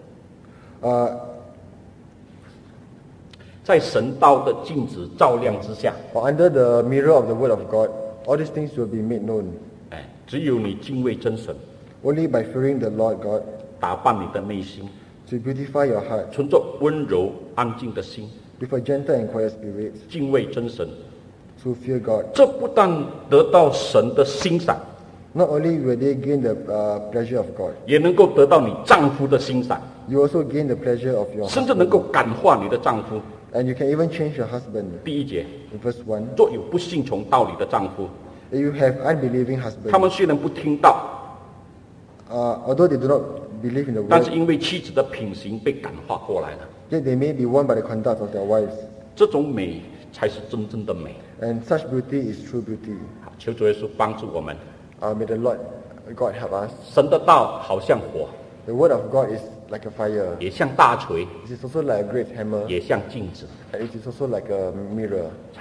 [SPEAKER 1] Uh,
[SPEAKER 2] 在神道的禁止照亮之下，
[SPEAKER 1] or under the mirror of the Word of God, all these things will be made known.
[SPEAKER 2] 哎，只有你敬畏真神，
[SPEAKER 1] Only by fearing the Lord God
[SPEAKER 2] 打扮你的内心，
[SPEAKER 1] to beautify your heart
[SPEAKER 2] 存着温柔安静的心，
[SPEAKER 1] with a gentle and quiet spirit
[SPEAKER 2] 敬畏真神。
[SPEAKER 1] to fear God.
[SPEAKER 2] 这不但得到神的欣赏，
[SPEAKER 1] Not only will they gain the uh, pleasure of God,
[SPEAKER 2] 也能够得到你丈夫的欣赏，
[SPEAKER 1] you also gain the pleasure of your
[SPEAKER 2] 甚至能够
[SPEAKER 1] husband.
[SPEAKER 2] 感化你的丈夫。
[SPEAKER 1] And you can even change your husband.
[SPEAKER 2] 第一节，
[SPEAKER 1] In verse one,
[SPEAKER 2] 若有不信从道理的丈夫，
[SPEAKER 1] if you have unbelieving
[SPEAKER 2] 他
[SPEAKER 1] husband,
[SPEAKER 2] 们虽然不听道，
[SPEAKER 1] uh, although they do not believe in the
[SPEAKER 2] 但是
[SPEAKER 1] word,
[SPEAKER 2] 因为妻子的品行被感化过来了。
[SPEAKER 1] yet they may be won by the conduct of their wives.
[SPEAKER 2] 这种美才是真正的美。
[SPEAKER 1] And such beauty is true beauty.
[SPEAKER 2] 好，求主耶稣帮助我们。
[SPEAKER 1] Uh, may the Lord God help us.
[SPEAKER 2] 神的道好像火，
[SPEAKER 1] The word of God is like a fire.
[SPEAKER 2] 也像大锤，
[SPEAKER 1] It is also like a great hammer,
[SPEAKER 2] 也像镜子。
[SPEAKER 1] and it is also like a mirror.